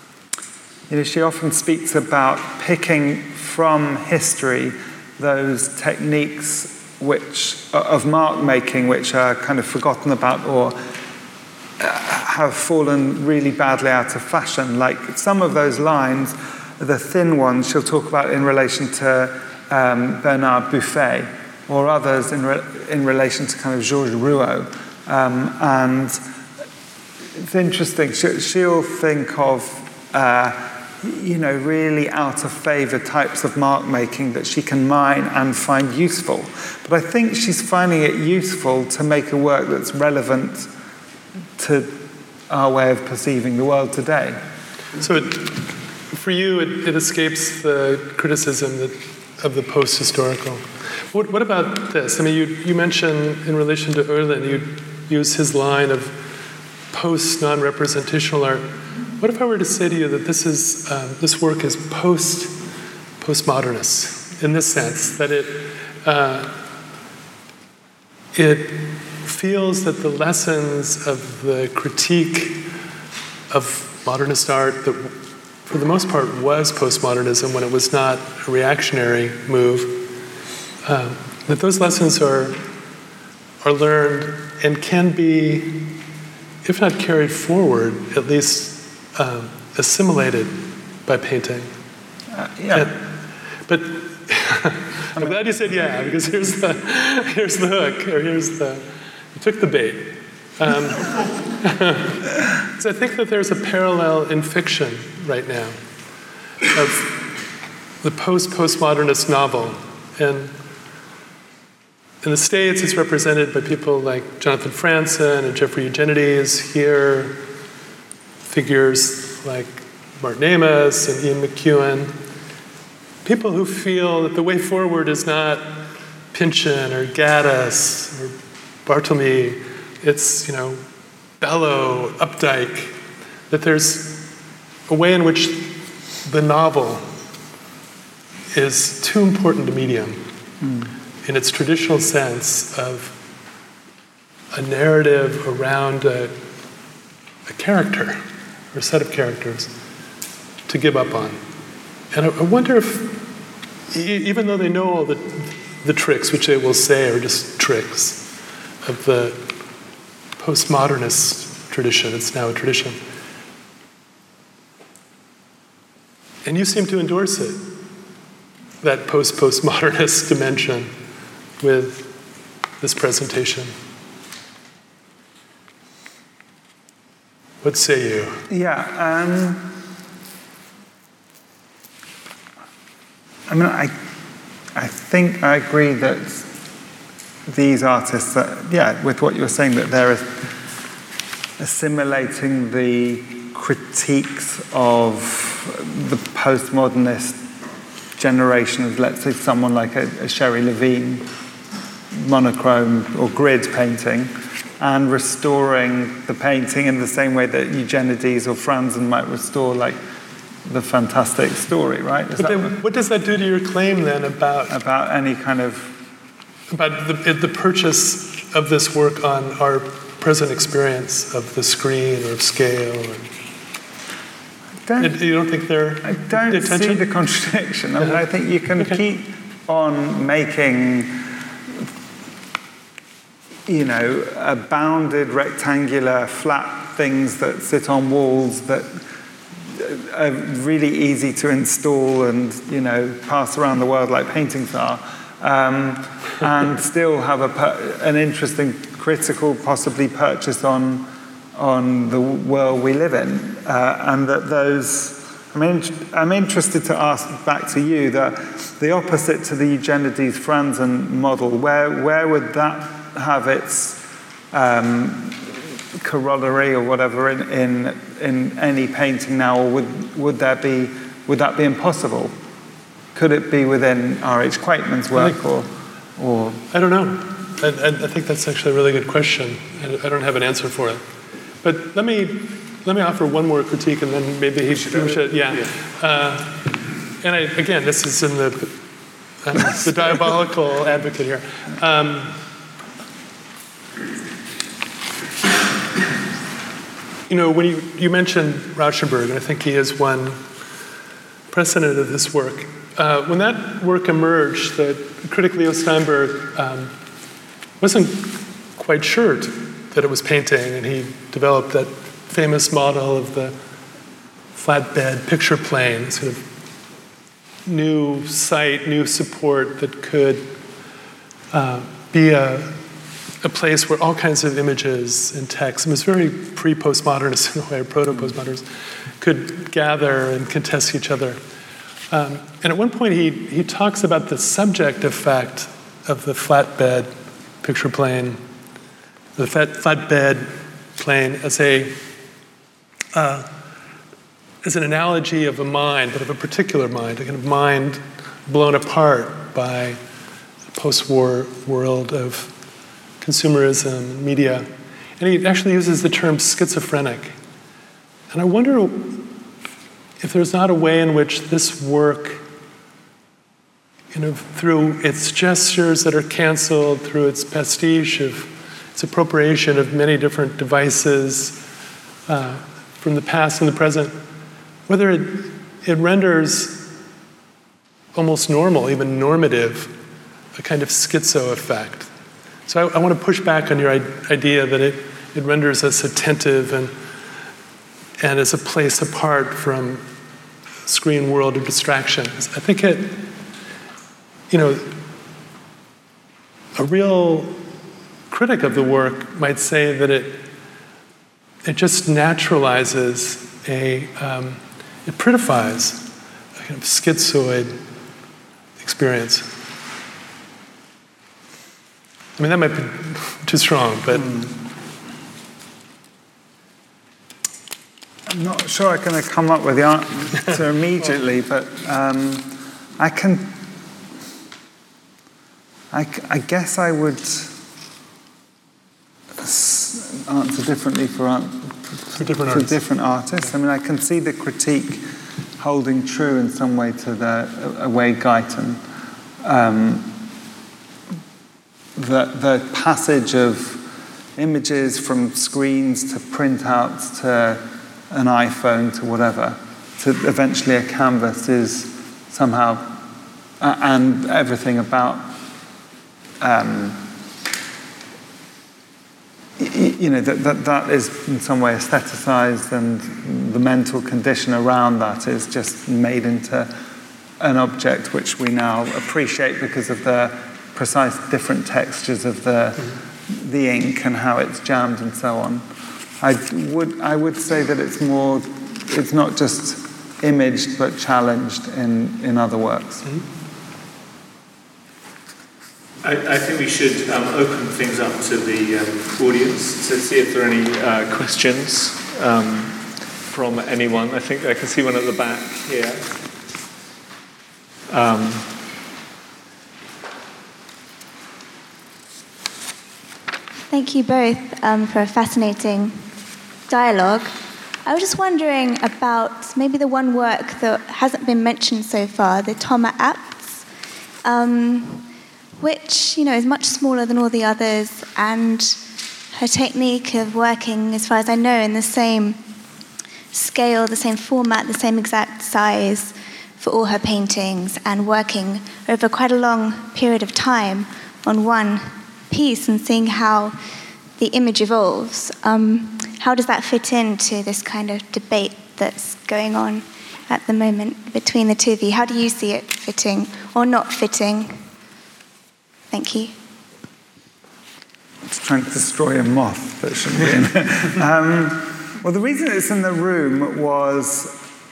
you know, she often speaks about picking from history those techniques which of mark making which are kind of forgotten about or have fallen really badly out of fashion. Like some of those lines, the thin ones she'll talk about in relation to um, Bernard Buffet, or others in, re- in relation to kind of Georges Rouault. Um, and it's interesting, she, she'll think of uh, you know, really out of favour types of mark making that she can mine and find useful. But I think she's finding it useful to make a work that's relevant to our way of perceiving the world today. So it, for you, it, it escapes the criticism that, of the post-historical. What, what about this? I mean, you, you mentioned in relation to Oehlen, you use his line of post-non-representational art. What if I were to say to you that this is um, this work is post postmodernist in this sense, that it uh, it feels that the lessons of the critique of modernist art that for the most part was postmodernism when it was not a reactionary move, um, that those lessons are, are learned and can be, if not carried forward, at least um, assimilated by painting. Uh, yeah. And, but I'm glad you said yeah, because here's the, here's the hook, or here's the, you took the bait. Um, so I think that there's a parallel in fiction right now of the post-postmodernist novel. And in the States, it's represented by people like Jonathan Franzen and Jeffrey Eugenides. Here, figures like Martin Amis and Ian McEwan. People who feel that the way forward is not Pynchon or Gaddis or Bartlemy. It's, you know, Bellow, Updike. That there's a way in which the novel is too important a medium mm. in its traditional sense of a narrative around a, a character or a set of characters to give up on. And I, I wonder if, e- even though they know all the, the tricks, which they will say are just tricks of the postmodernist tradition, it's now a tradition, and you seem to endorse it, that post-postmodernist dimension with this presentation. What say you? Yeah, um, I mean, I, I think I agree that these artists, that, yeah, with what you're saying, that they're assimilating the critiques of the postmodernist generation of, let's say, someone like a, a Sherry Levine monochrome or grid painting, and restoring the painting in the same way that Eugenides or Franzen might restore, like, the fantastic story, right? Is but then, what, what does that do to your claim then about about any kind of about the, the purchase of this work on our present experience of the screen or of scale? Or, don't, you don't think they're I don't the see the contradiction. I mean, I think you can okay. keep on making, you know, a bounded, rectangular, flat things that sit on walls that are really easy to install and, you know, pass around the world like paintings are, um, and still have a per- an interesting, critical, possibly purchase on on the world we live in, uh, and that those. I mean, I'm interested to ask back to you that the opposite to the Eugenides Franzen model. Where where would that have its um, corollary or whatever in, in in any painting now, or would would there be would that be impossible? Could it be within R H Quaitman's work, think, or or I don't know. I, I think that's actually a really good question. I don't have an answer for it. But let me let me offer one more critique, and then maybe he should. We should yeah. yeah. Uh, and I, again, this is in the uh, the diabolical advocate here. Um, You know, when you, you mentioned Rauschenberg, and I think he is one precedent of this work. Uh, when that work emerged, the critic Leo Steinberg um, wasn't quite sure that it was painting, and he developed that famous model of the flatbed picture plane, sort of new site, new support that could uh, be a a place where all kinds of images and text, it was very pre-postmodernist in a way, or proto-postmodernist, could gather and contest each other. Um, and at one point he, he talks about the subject effect of the flatbed picture plane, the flat, flatbed plane as a uh, as an analogy of a mind, but of a particular mind, a kind of mind blown apart by the post-war world of consumerism, media, and he actually uses the term schizophrenic. And I wonder if there's not a way in which this work you know, through its gestures that are canceled, through its pastiche of its appropriation of many different devices uh, from the past and the present, whether it, it renders almost normal, even normative, a kind of schizo effect. So I, I want to push back on your idea that it, it renders us attentive and, and as a place apart from screen world of distractions. I think it, you know, a real critic of the work might say that it it just naturalizes a, um, it prettifies a kind of schizoid experience. I mean, that might be too strong, but... Mm. I'm not sure I'm going to come up with the answer immediately, but um, I can... I, I guess I would answer differently for, for, different, for artists. different artists. I mean, I can see the critique holding true in some way to the Away Guyton. Um, the, the passage of images from screens to printouts to an iPhone to whatever, to eventually a canvas is somehow, uh, and everything about Um, y- you know, that, that that is in some way aestheticized, and the mental condition around that is just made into an object which we now appreciate because of the precise different textures of the mm-hmm. the ink and how it's jammed and so on. I would I would say that it's more, it's not just imaged but challenged in, in other works. Mm-hmm. I, I think we should um, open things up to the um, audience to see if there are any uh, questions um, from anyone. I think I can see one at the back here. Um, Thank you both um, for a fascinating dialogue. I was just wondering about maybe the one work that hasn't been mentioned so far, the Thomas Apps. Um, which, you know, is much smaller than all the others, and her technique of working, as far as I know, in the same scale, the same format, the same exact size for all her paintings, and working over quite a long period of time on one piece and seeing how the image evolves. Um, how does that fit into this kind of debate that's going on at the moment between the two of you? How do you see it fitting or not fitting? Thank you. It's trying to destroy a moth that shouldn't be in it. um, well, the reason it's in the room was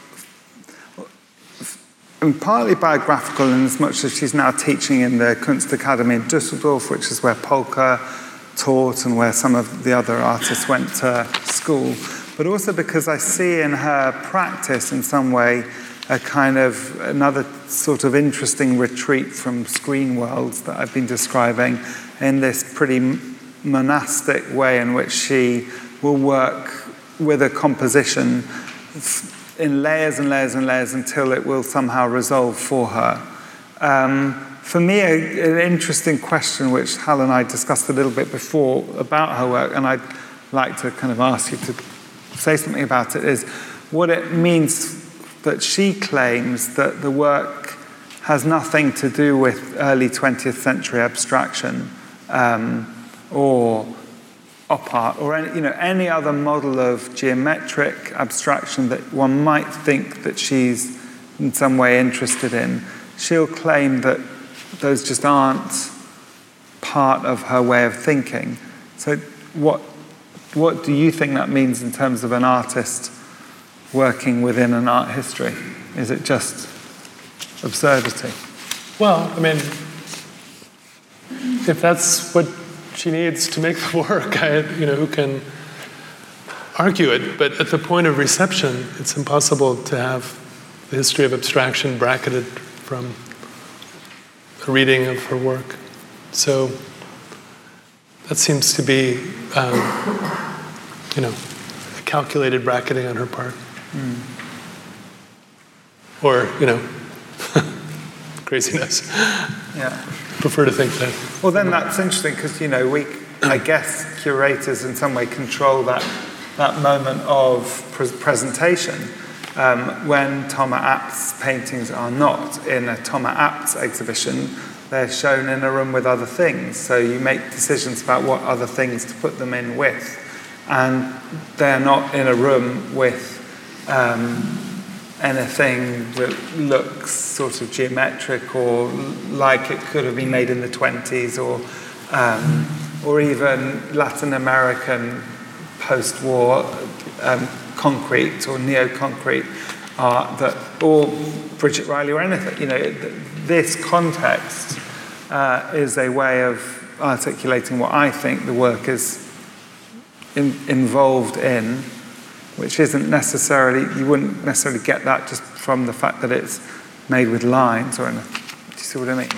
partly biographical, in as much as she's now teaching in the Kunstakademie in Düsseldorf, which is where Polka taught and where some of the other artists went to school, but also because I see in her practice in some way a kind of another sort of interesting retreat from screen worlds that I've been describing, in this pretty monastic way in which she will work with a composition in layers and layers and layers until it will somehow resolve for her. Um, for me, a, an interesting question which Hal and I discussed a little bit before about her work, and I'd like to kind of ask you to say something about it, is what it means that she claims that the work has nothing to do with early twentieth century abstraction um, or op art or any, you know, any other model of geometric abstraction that one might think that she's in some way interested in. She'll claim that those just aren't part of her way of thinking. So what, what do you think that means in terms of an artist working within an art history? Is it just absurdity? Well, I mean, if that's what she needs to make the work, I, you know, who can argue it? But at the point of reception, it's impossible to have the history of abstraction bracketed from a reading of her work. So that seems to be, um, you know, a calculated bracketing on her part. Mm. Or, you know, craziness. Yeah. Prefer to think that. Well, then that's interesting because, you know, we, I guess, curators in some way control that that moment of pre- presentation um, when Thomas Abt's paintings are not. In a Thomas Abt's exhibition, they're shown in a room with other things. So you make decisions about what other things to put them in with. And they're not in a room with um, anything that looks sort of geometric or like it could have been made in the twenties or um, or even Latin American post-war um, concrete or neo-concrete art that, or Bridget Riley or anything. You know, this context uh, is a way of articulating what I think the work is in, involved in, which isn't necessarily, you wouldn't necessarily get that just from the fact that it's made with lines or anything. Do you see what I mean?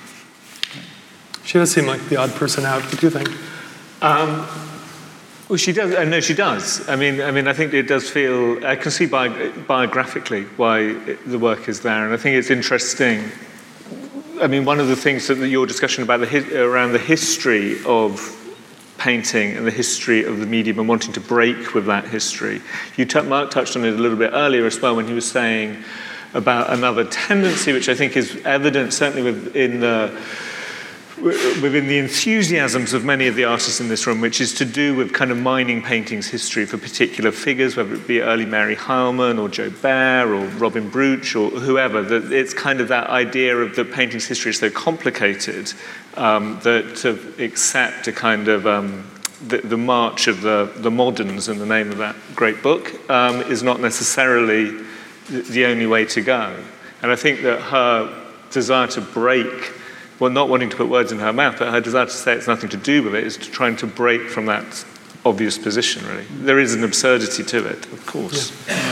She does seem like the odd person out. What do you think? Um, well, she does. Uh, no, she does. I mean, I mean, I think it does feel. I can see bi- biographically why it, the work is there, and I think it's interesting. I mean, one of the things that your discussion about the hi- around the history of painting and the history of the medium and wanting to break with that history. You t- Mark touched on it a little bit earlier as well when he was saying about another tendency, which I think is evident certainly within the within the enthusiasms of many of the artists in this room, which is to do with kind of mining painting's history for particular figures, whether it be early Mary Heilmann or Joe Behr or Robin Bruch or whoever. That it's kind of that idea of that painting's history is so complicated um, that to accept a kind of um, the, the march of the, the moderns in the name of that great book um, is not necessarily the, the only way to go. And I think that her desire to break, well, not wanting to put words in her mouth, but her desire to say it's nothing to do with it is to trying to break from that obvious position, really. There is an absurdity to it, of course.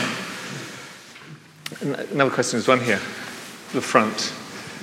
Yeah. Another question is one here, the front.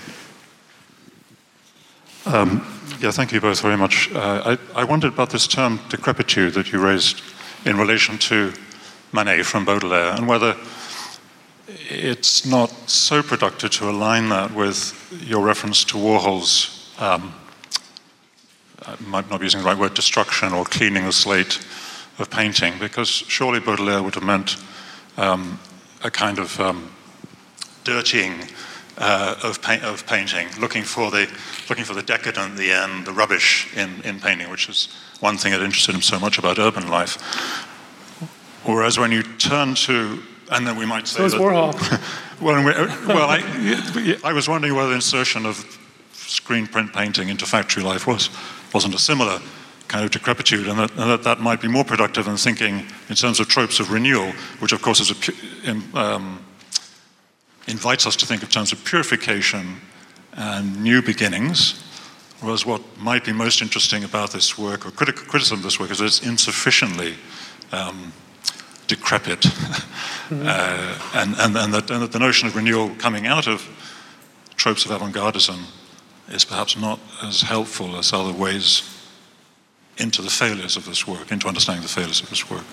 Um, yeah, thank you both very much. Uh, I, I wondered about this term decrepitude that you raised in relation to Manet from Baudelaire, and whether it's not so productive to align that with your reference to Warhol's, um, I might not be using the right word, destruction or cleaning the slate of painting, because surely Baudelaire would have meant um, a kind of um, dirtying uh, of, paint, of painting, looking for the looking for the decadent, the end, the rubbish in, in painting, which is one thing that interested him so much about urban life. Whereas when you turn to And then we might say so is that, Warhol. well, well I, I was wondering whether the insertion of screen print painting into factory life was, wasn't a similar kind of decrepitude, and that, and that that might be more productive than thinking in terms of tropes of renewal, which of course is a, um, invites us to think in terms of purification and new beginnings, whereas what might be most interesting about this work, or criti- criticism of this work, is that it's insufficiently um, decrepit, mm-hmm. uh, and, and, and, that, and that the notion of renewal coming out of tropes of avant-gardism is perhaps not as helpful as other ways into the failures of this work, into understanding the failures of this work.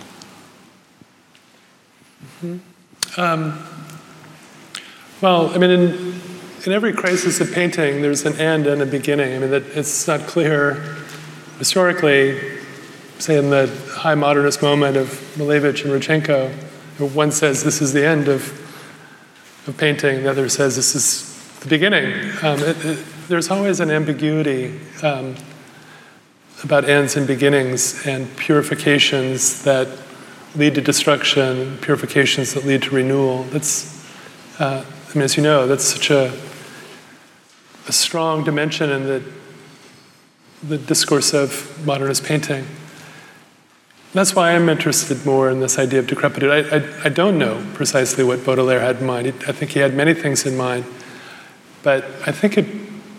Mm-hmm. Um, well, I mean, in, in every crisis of painting, there's an end and a beginning. I mean, that it's not clear historically. Say in the high modernist moment of Malevich and Rodchenko, one says this is the end of, of painting, the other says this is the beginning. Um, it, it, there's always an ambiguity um, about ends and beginnings and purifications that lead to destruction, purifications that lead to renewal. That's, uh, I mean, as you know, that's such a, a strong dimension in the, the discourse of modernist painting. That's why I'm interested more in this idea of decrepitude. I, I, I don't know precisely what Baudelaire had in mind. I think he had many things in mind. But I think it,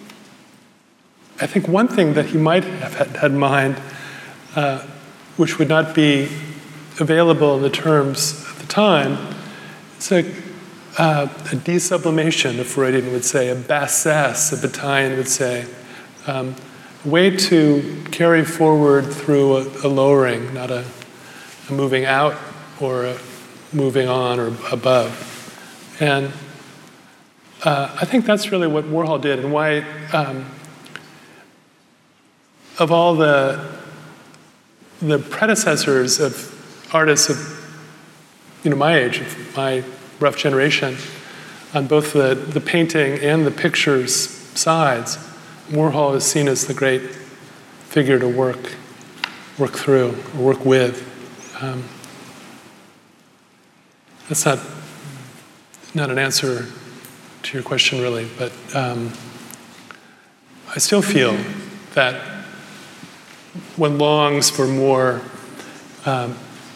I think one thing that he might have had, had in mind, uh, which would not be available in the terms at the time, it's a, uh, a desublimation, a Freudian would say, a bassesse, a Bataille would say. Um, way to carry forward through a, a lowering, not a, a moving out or a moving on or above. And uh, I think that's really what Warhol did, and why, um, of all the the predecessors of artists of, you know, my age, my rough generation, on both the, the painting and the pictures sides, Warhol is seen as the great figure to work work through, or work with. Um, that's not not an answer to your question, really, but um, I still feel that one longs for more um,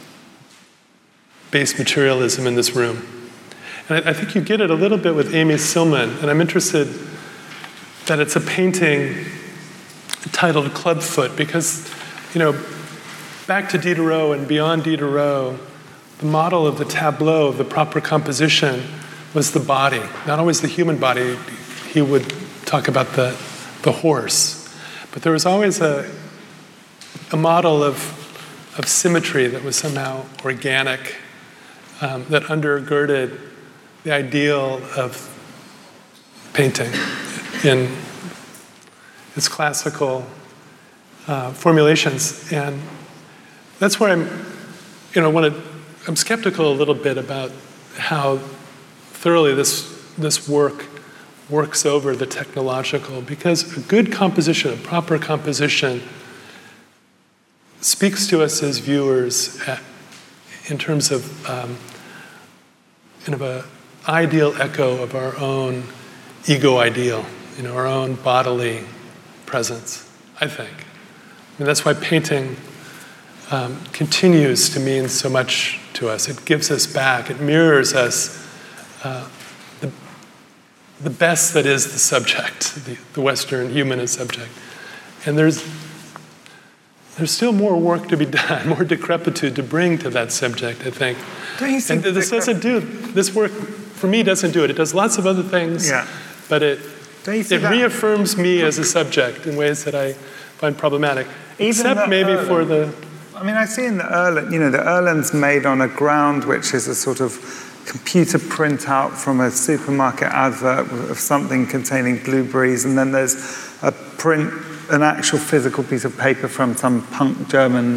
base materialism in this room. And I, I think you get it a little bit with Amy Sillman, and I'm interested that it's a painting titled Clubfoot, because, you know, back to Diderot and beyond Diderot, the model of the tableau, of the proper composition, was the body, not always the human body. He would talk about the, the horse. But there was always a, a model of, of symmetry that was somehow organic, um, that undergirded the ideal of painting in its classical uh, formulations. And that's where I'm, you know, when it, I'm skeptical a little bit about how thoroughly this this work works over the technological, because a good composition, a proper composition, speaks to us as viewers at, in terms of um, kind of a ideal echo of our own ego ideal, you know, our own bodily presence, I think. I mean, that's why painting um, continues to mean so much to us. It gives us back, it mirrors us uh, the, the best that is the subject, the, the Western humanist subject. And there's there's still more work to be done, more decrepitude to bring to that subject, I think. And this doesn't do, this work, for me, doesn't do it. It does lots of other things, yeah. but it it reaffirms me as a subject in ways that I find problematic. Even except maybe Erlen, for the... I mean, I see in the Erlen, you know, the Erlen's made on a ground which is a sort of computer printout from a supermarket advert of something containing blueberries, and then there's a print, an actual physical piece of paper from some punk German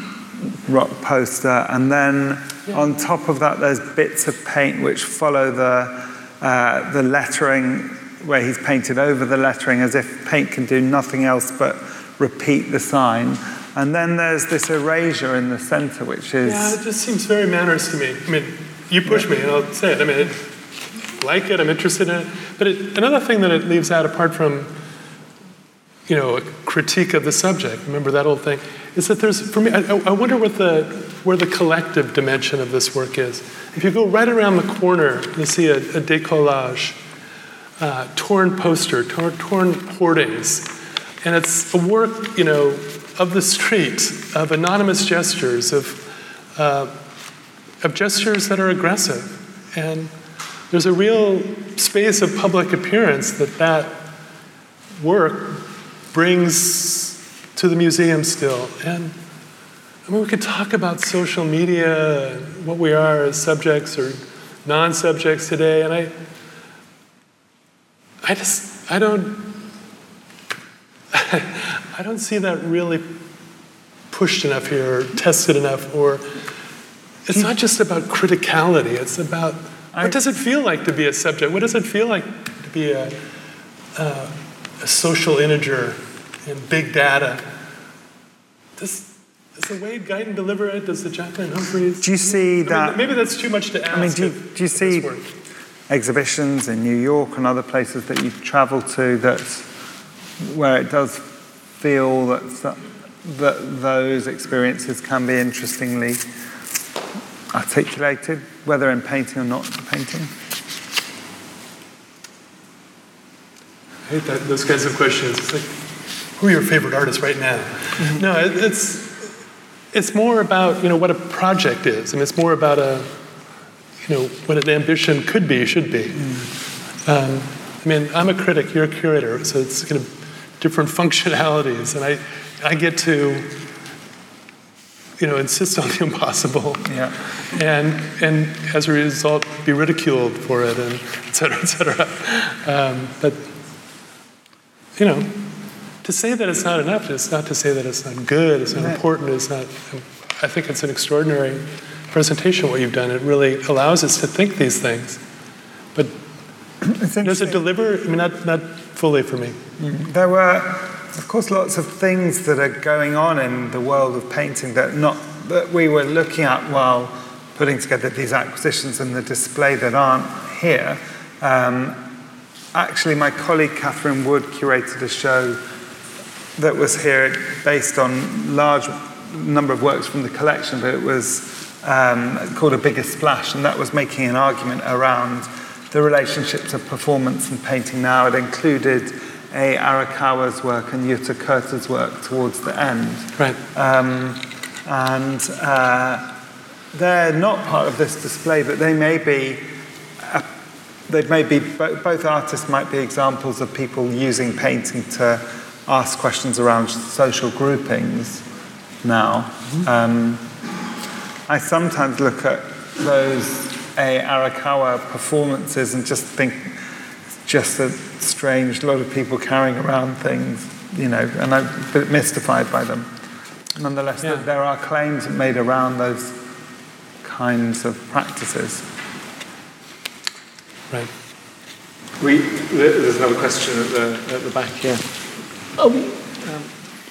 rock poster, and then yeah. on top of that there's bits of paint which follow the uh, the lettering, where he's painted over the lettering as if paint can do nothing else but repeat the sign. And then there's this erasure in the center, which is... Yeah, it just seems very manners to me. I mean, you push me and I'll say it. I mean, I like it, I'm interested in it. But it, another thing that it leaves out, apart from, you know, a critique of the subject, remember that old thing, is that there's, for me, I, I wonder what the, where the collective dimension of this work is. If you go right around the corner, you'll see a, a décollage, uh, torn poster, torn, torn hoardings. And it's a work, you know, of the street, of anonymous gestures, of, uh, of gestures that are aggressive. And there's a real space of public appearance that that work brings to the museum still. And I mean, we could talk about social media and what we are as subjects or non-subjects today, and I, I just, I don't, I don't see that really pushed enough here or tested enough, or it's not just about criticality, it's about what does it feel like to be a subject? What does it feel like to be a, a, a social integer in big data? Does, does the Wade Guyton deliver it? Does the Jacqueline Humphreys? Do you see I that? Mean, maybe that's too much to ask. I mean, do you, do you see exhibitions in New York and other places that you travel to that where it does feel that that those experiences can be interestingly articulated, whether in painting or not painting? I hate that, those kinds of questions. It's like, who are your favorite artists right now? Mm-hmm. No, it, it's it's more about, you know, what a project is. I mean, it's more about a, you know, what an ambition could be, should be. Mm. Um, I mean, I'm a critic, you're a curator, so it's kind of different functionalities, and I, I get to you know, insist on the impossible, Yeah. and and as a result be ridiculed for it, and et cetera, et cetera. Um, but you know, to say that it's not enough is not to say that it's not good, it's not Yeah. important, it's not. I think it's an extraordinary presentation what you've done. It really allows us to think these things, but It's does it interesting. deliver? I mean, not not fully for me. There were, of course, lots of things that are going on in the world of painting that not that we were looking at while putting together these acquisitions and the display that aren't here. Um, actually, my colleague Catherine Wood curated a show that was here based on large number of works from the collection, but it was um, called A Bigger Splash, and that was making an argument around the relationships of performance and painting now. It included A. Arakawa's work and Jutta Kurta's work towards the end. Right. Um, and uh, they're not part of this display, but they may be, uh, they may be, both artists might be examples of people using painting to ask questions around social groupings now. Mm-hmm. Um, I sometimes look at those A. Arakawa performances and just think it's just a strange lot of people carrying around things, you know, and I'm a bit mystified by them. Nonetheless, Yeah. there are claims made around those kinds of practices. Right. We, there's another question at the, at the back here. Oh, um,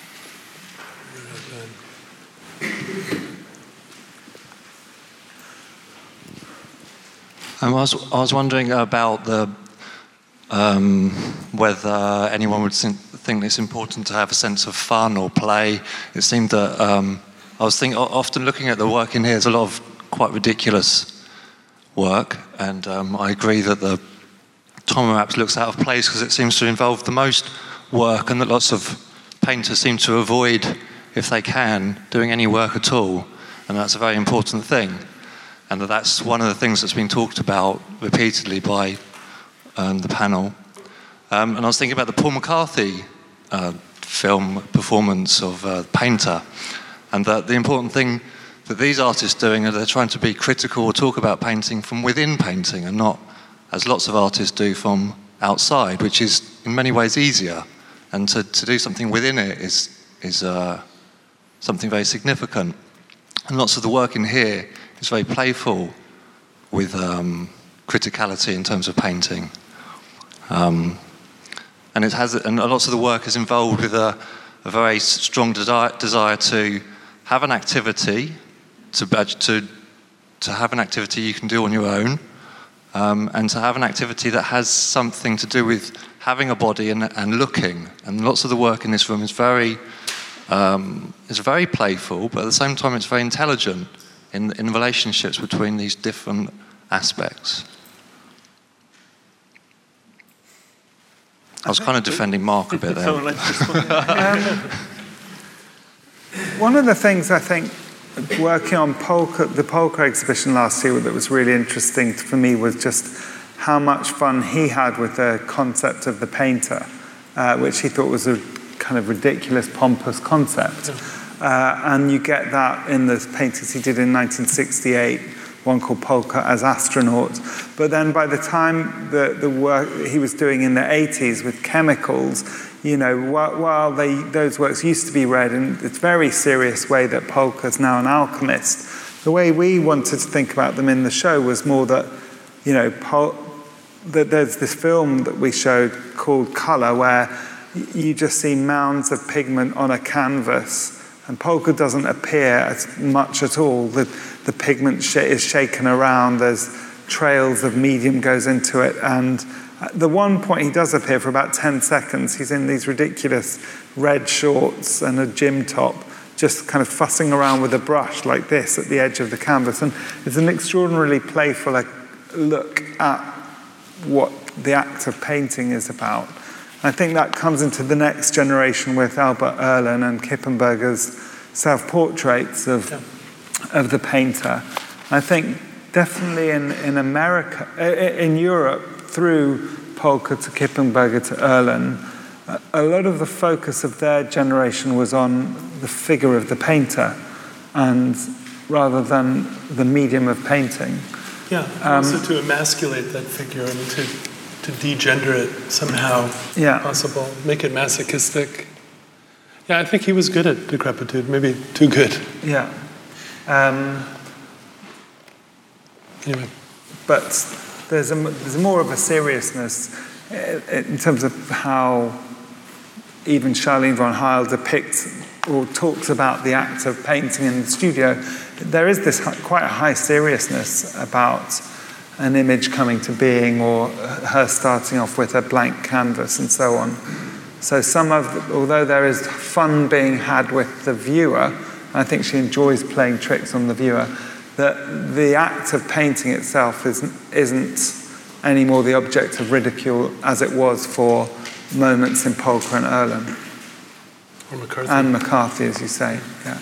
Um, I was I was wondering about the um, whether anyone would think it's important to have a sense of fun or play. It seemed that um, I was think, often looking at the work in here. There's a lot of quite ridiculous work, and um, I agree that the Tom Apps looks out of place because it seems to involve the most work, and that lots of painters seem to avoid, if they can, doing any work at all, and that's a very important thing. And that's one of the things that's been talked about repeatedly by um, the panel. Um, and I was thinking about the Paul McCarthy uh, film performance of uh, Painter, and that the important thing that these artists are doing is they're trying to be critical or talk about painting from within painting and not, as lots of artists do, from outside, which is in many ways easier. And to, to do something within it is, is uh, something very significant. And lots of the work in here is very playful with um, criticality in terms of painting. Um, and it has, and lots of the work is involved with a, a very strong desire, desire to have an activity, to, to, to have an activity you can do on your own, um, and to have an activity that has something to do with having a body and, and looking. And lots of the work in this room is very, um, is very playful, but at the same time it's very intelligent in, in relationships between these different aspects. I was kind of defending Mark a bit there. um, one of the things I think working on Polka, the Polka exhibition last year that was really interesting for me was just how much fun he had with the concept of the painter, uh, which he thought was a kind of ridiculous, pompous concept. Uh, and you get that in the paintings he did in nineteen sixty-eight, one called Polka as Astronaut. But then by the time the, the work he was doing in the eighties with chemicals, you know, while, while they, those works used to be read in a very serious way that Polka's now an alchemist, the way we wanted to think about them in the show was more that, you know, Pol- that there's this film that we showed called Colour where you just see mounds of pigment on a canvas, and Polka doesn't appear as much at all. The, the pigment sh- is shaken around, there's trails of medium goes into it, and at the one point he does appear for about ten seconds. He's in these ridiculous red shorts and a gym top, just kind of fussing around with a brush like this at the edge of the canvas. And it's an extraordinarily playful uh, look at what the act of painting is about. I think that comes into the next generation with Albert Erlen and Kippenberger's self-portraits of, yeah. of the painter. I think definitely in, in America, in Europe, through Polka to Kippenberger to Erlen, a lot of the focus of their generation was on the figure of the painter. and rather than the medium of painting. Yeah, Um, also to emasculate that figure and to, to degender it somehow Yeah. possible, make it masochistic. Yeah, I think he was good at decrepitude, maybe too good. Yeah. Um, Anyway. but there's, a, there's more of a seriousness in terms of how even Charlene von Heil depicts or talks about the act of painting in the studio. There is this quite a high seriousness about an image coming to being, or her starting off with a blank canvas and so on. So some of, the, although there is fun being had with the viewer, I think she enjoys playing tricks on the viewer, that the act of painting itself isn't, isn't anymore the object of ridicule as it was for moments in Polka and Erlen. Or McCarthy. And McCarthy, as you say, yeah.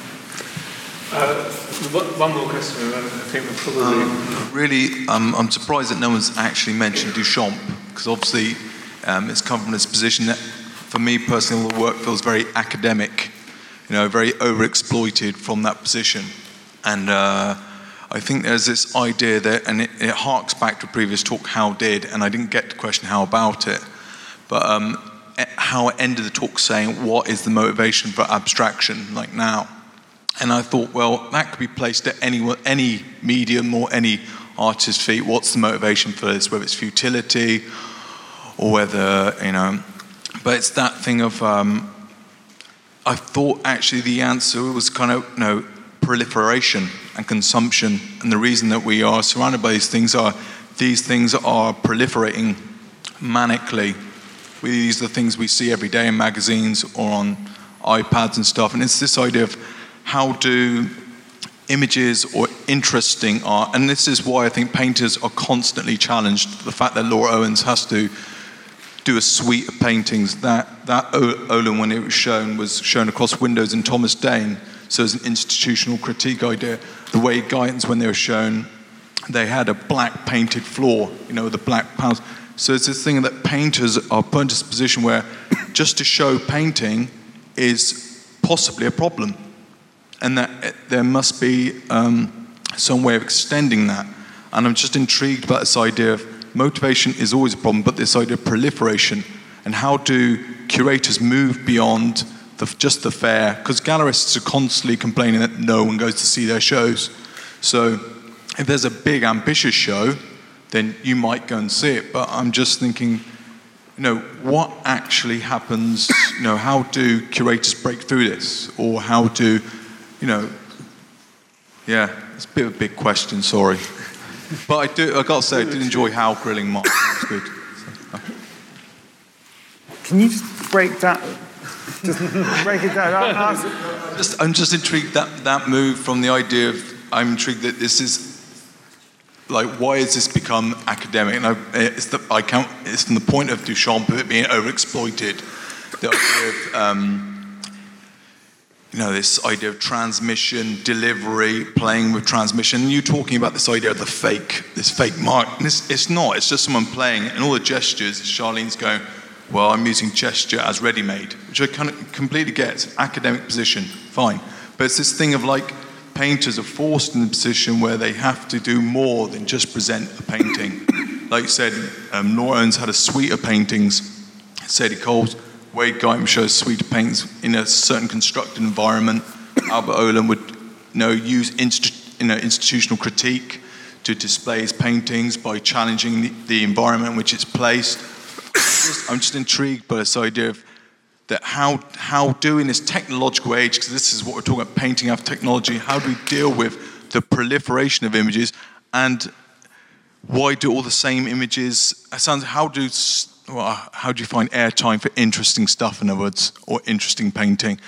Uh, one more question, and I think we're probably... Um, really, um, I'm surprised that no one's actually mentioned Duchamp, because obviously um, it's come from this position that, for me personally, all the work feels very academic, you know, very overexploited from that position. And uh, I think there's this idea that, and it, it harks back to a previous talk, how did, and I didn't get to question how about it, but um, how it ended the talk saying, what is the motivation for abstraction, like now? And I thought, well, that could be placed at any, any medium or any artist's feet. What's the motivation for this? Whether it's futility or whether, you know, but it's that thing of, um, I thought actually the answer was kind of, you know, proliferation and consumption. And the reason that we are surrounded by these things are, these things are proliferating manically. We, these are the things we see every day in magazines or on iPads and stuff. And it's this idea of, how do images or interesting art, and this is why I think painters are constantly challenged, the fact that Laura Owens has to do a suite of paintings, that, that Olin, when it was shown, was shown across windows in Thomas Dane, so as an institutional critique idea. The way Guyton's, when they were shown, they had a black painted floor, you know, the black panels. So it's this thing that painters are put into this position where just to show painting is possibly a problem. And that there must be um, some way of extending that. And I'm just intrigued about this idea of motivation is always a problem, but this idea of proliferation, and how do curators move beyond the, just the fair? Because gallerists are constantly complaining that no one goes to see their shows. So if there's a big ambitious show, then you might go and see it. But I'm just thinking, you know, what actually happens? You know, how do curators break through this? Or how do... You know, yeah, it's a bit of a big question, sorry. But I do, I got to say, I did enjoy Hal grilling Mark. It was good. So, okay. Can you just break that, just break it down? I'll, I'll... Just, I'm just intrigued that that move from the idea of, I'm intrigued that this is, like, why has this become academic? And I, it's, the, I count, it's from the point of Duchamp of it being overexploited, the idea of, um, you know, this idea of transmission, delivery, playing with transmission. You talking about this idea of the fake, this fake mark. And it's, it's not, it's just someone playing it. And all the gestures, Charlene's going, well, I'm using gesture as ready-made, which I kind of completely get. It's an academic position, fine. But it's this thing of like, painters are forced in a position where they have to do more than just present a painting. Like you said, um, Laura Owens had a suite of paintings. Sadie Cole's Wade Guyton shows suite of paintings in a certain constructed environment. Albert Olin would, you know, use inst- you know, institutional critique to display his paintings by challenging the, the environment in which it's placed. I'm just intrigued by this idea of that how how do in this technological age, because this is what we're talking about, painting out of technology, how do we deal with the proliferation of images, and why do all the same images, it sounds, how do well, how do you find airtime for interesting stuff, in other words, or interesting painting?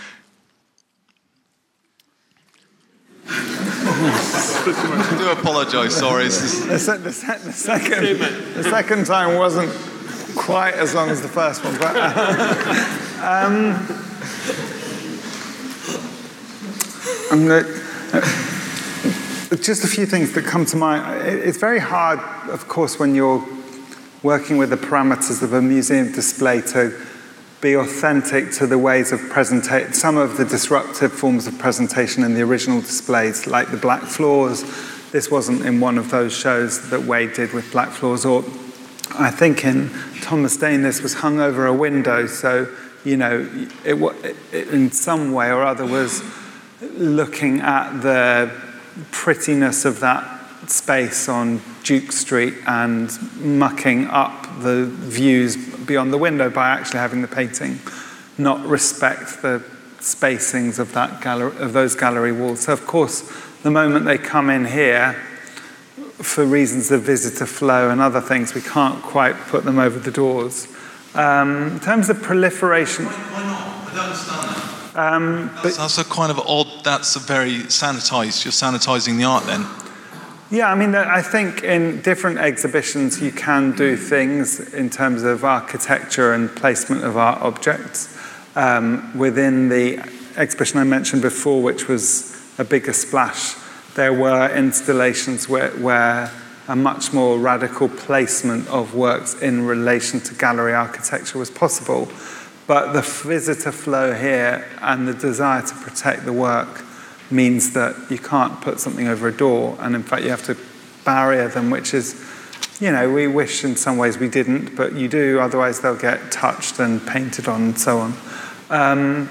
I do apologise, sorry. The, se- the, se- the, second, the second time wasn't quite as long as the first one, but um, I'm gonna, uh, just a few things that come to mind. It's very hard, of course, when you're working with the parameters of a museum display to be authentic to the ways of presentation, some of the disruptive forms of presentation in the original displays, like the black floors. This wasn't in one of those shows that Wade did with black floors, or I think in Thomas Dane this was hung over a window, so, you know, it, it in some way or other was looking at the prettiness of that space on Duke Street and mucking up the views beyond the window by actually having the painting not respect the spacings of that gallery, of those gallery walls. So of course, the moment they come in here, for reasons of visitor flow and other things, we can't quite put them over the doors. Um, in terms of proliferation... Why, why not? I don't understand that. Um, that's, but, that's a kind of odd, that's a very sanitised, you're sanitising the art then. Yeah, I mean, I think in different exhibitions you can do things in terms of architecture and placement of art objects. Um, within the exhibition I mentioned before, which was A Bigger Splash, there were installations where, where a much more radical placement of works in relation to gallery architecture was possible. But the visitor flow here and the desire to protect the work means that you can't put something over a door, and in fact you have to barrier them, which is, you know, we wish in some ways we didn't, but you do, otherwise they'll get touched and painted on and so on. Um,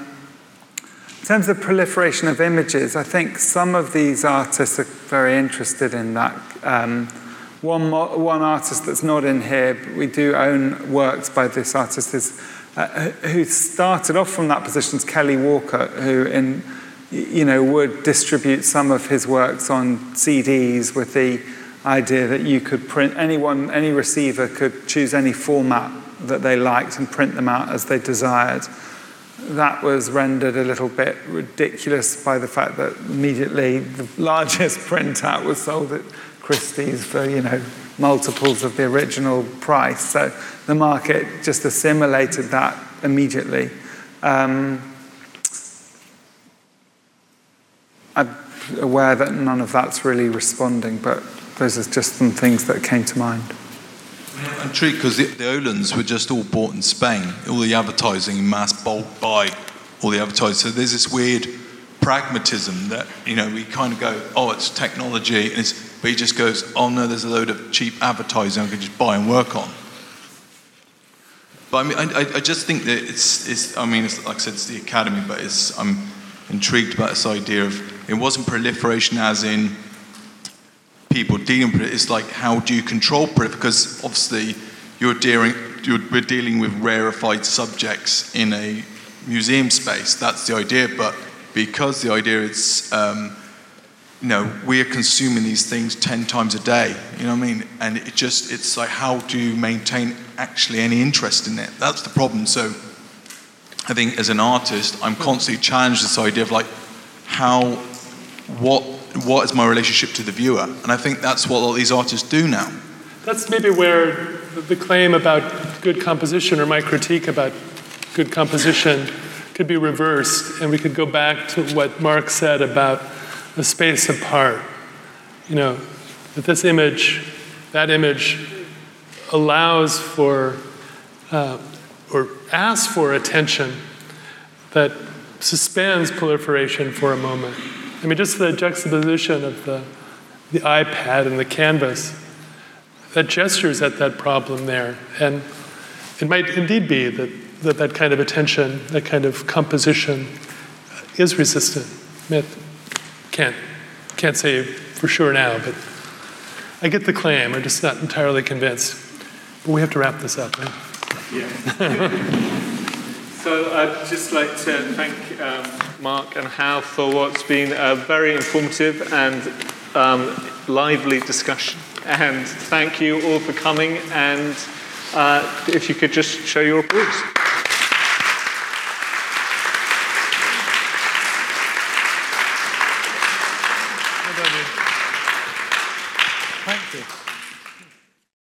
in terms of proliferation of images, I think some of these artists are very interested in that. Um, one, one artist that's not in here, but we do own works by this artist, is uh, who started off from that position, is Kelly Walker, who in you know, would distribute some of his works on C Ds with the idea that you could print, anyone, any receiver could choose any format that they liked and print them out as they desired. That was rendered a little bit ridiculous by the fact that immediately the largest printout was sold at Christie's for, you know, multiples of the original price. So the market just assimilated that immediately. Um, I'm aware that none of that's really responding, but those are just some things that came to mind. I'm intrigued because the, the Olans were just all bought in Spain. All the advertising, mass bulk buy, all the advertising. So there's this weird pragmatism that, you know, we kind of go, oh, it's technology, and it's, but he just goes, oh no, there's a load of cheap advertising I can just buy and work on. But I mean, I, I just think that it's, it's I mean, it's, like I said, it's the academy, but it's, I'm intrigued about this idea of, it wasn't proliferation as in people dealing with it. It's like, how do you control it? Because obviously you're dealing, you're, we're dealing with rarefied subjects in a museum space. That's the idea. But because the idea is, um, you know, we are consuming these things ten times a day. You know what I mean? And it just, it's like, how do you maintain actually any interest in it? That's the problem. So I think as an artist, I'm constantly challenged this idea of like, how, what, what is my relationship to the viewer? And I think that's what all these artists do now. That's maybe where the claim about good composition, or my critique about good composition, could be reversed, and we could go back to what Mark said about the space apart. You know, that this image, that image allows for, uh, or asks for attention that suspends proliferation for a moment. I mean, just the juxtaposition of the, the iPad and the canvas, that gestures at that problem there. And it might indeed be that that, that kind of attention, that kind of composition is resistant. I can't, can't say for sure now, but I get the claim. I'm just not entirely convinced. But we have to wrap this up, right? Yeah. So I'd just like to thank um, Mark and Hal for what's been a very informative and um, lively discussion. And thank you all for coming. And uh, if you could just show your reports.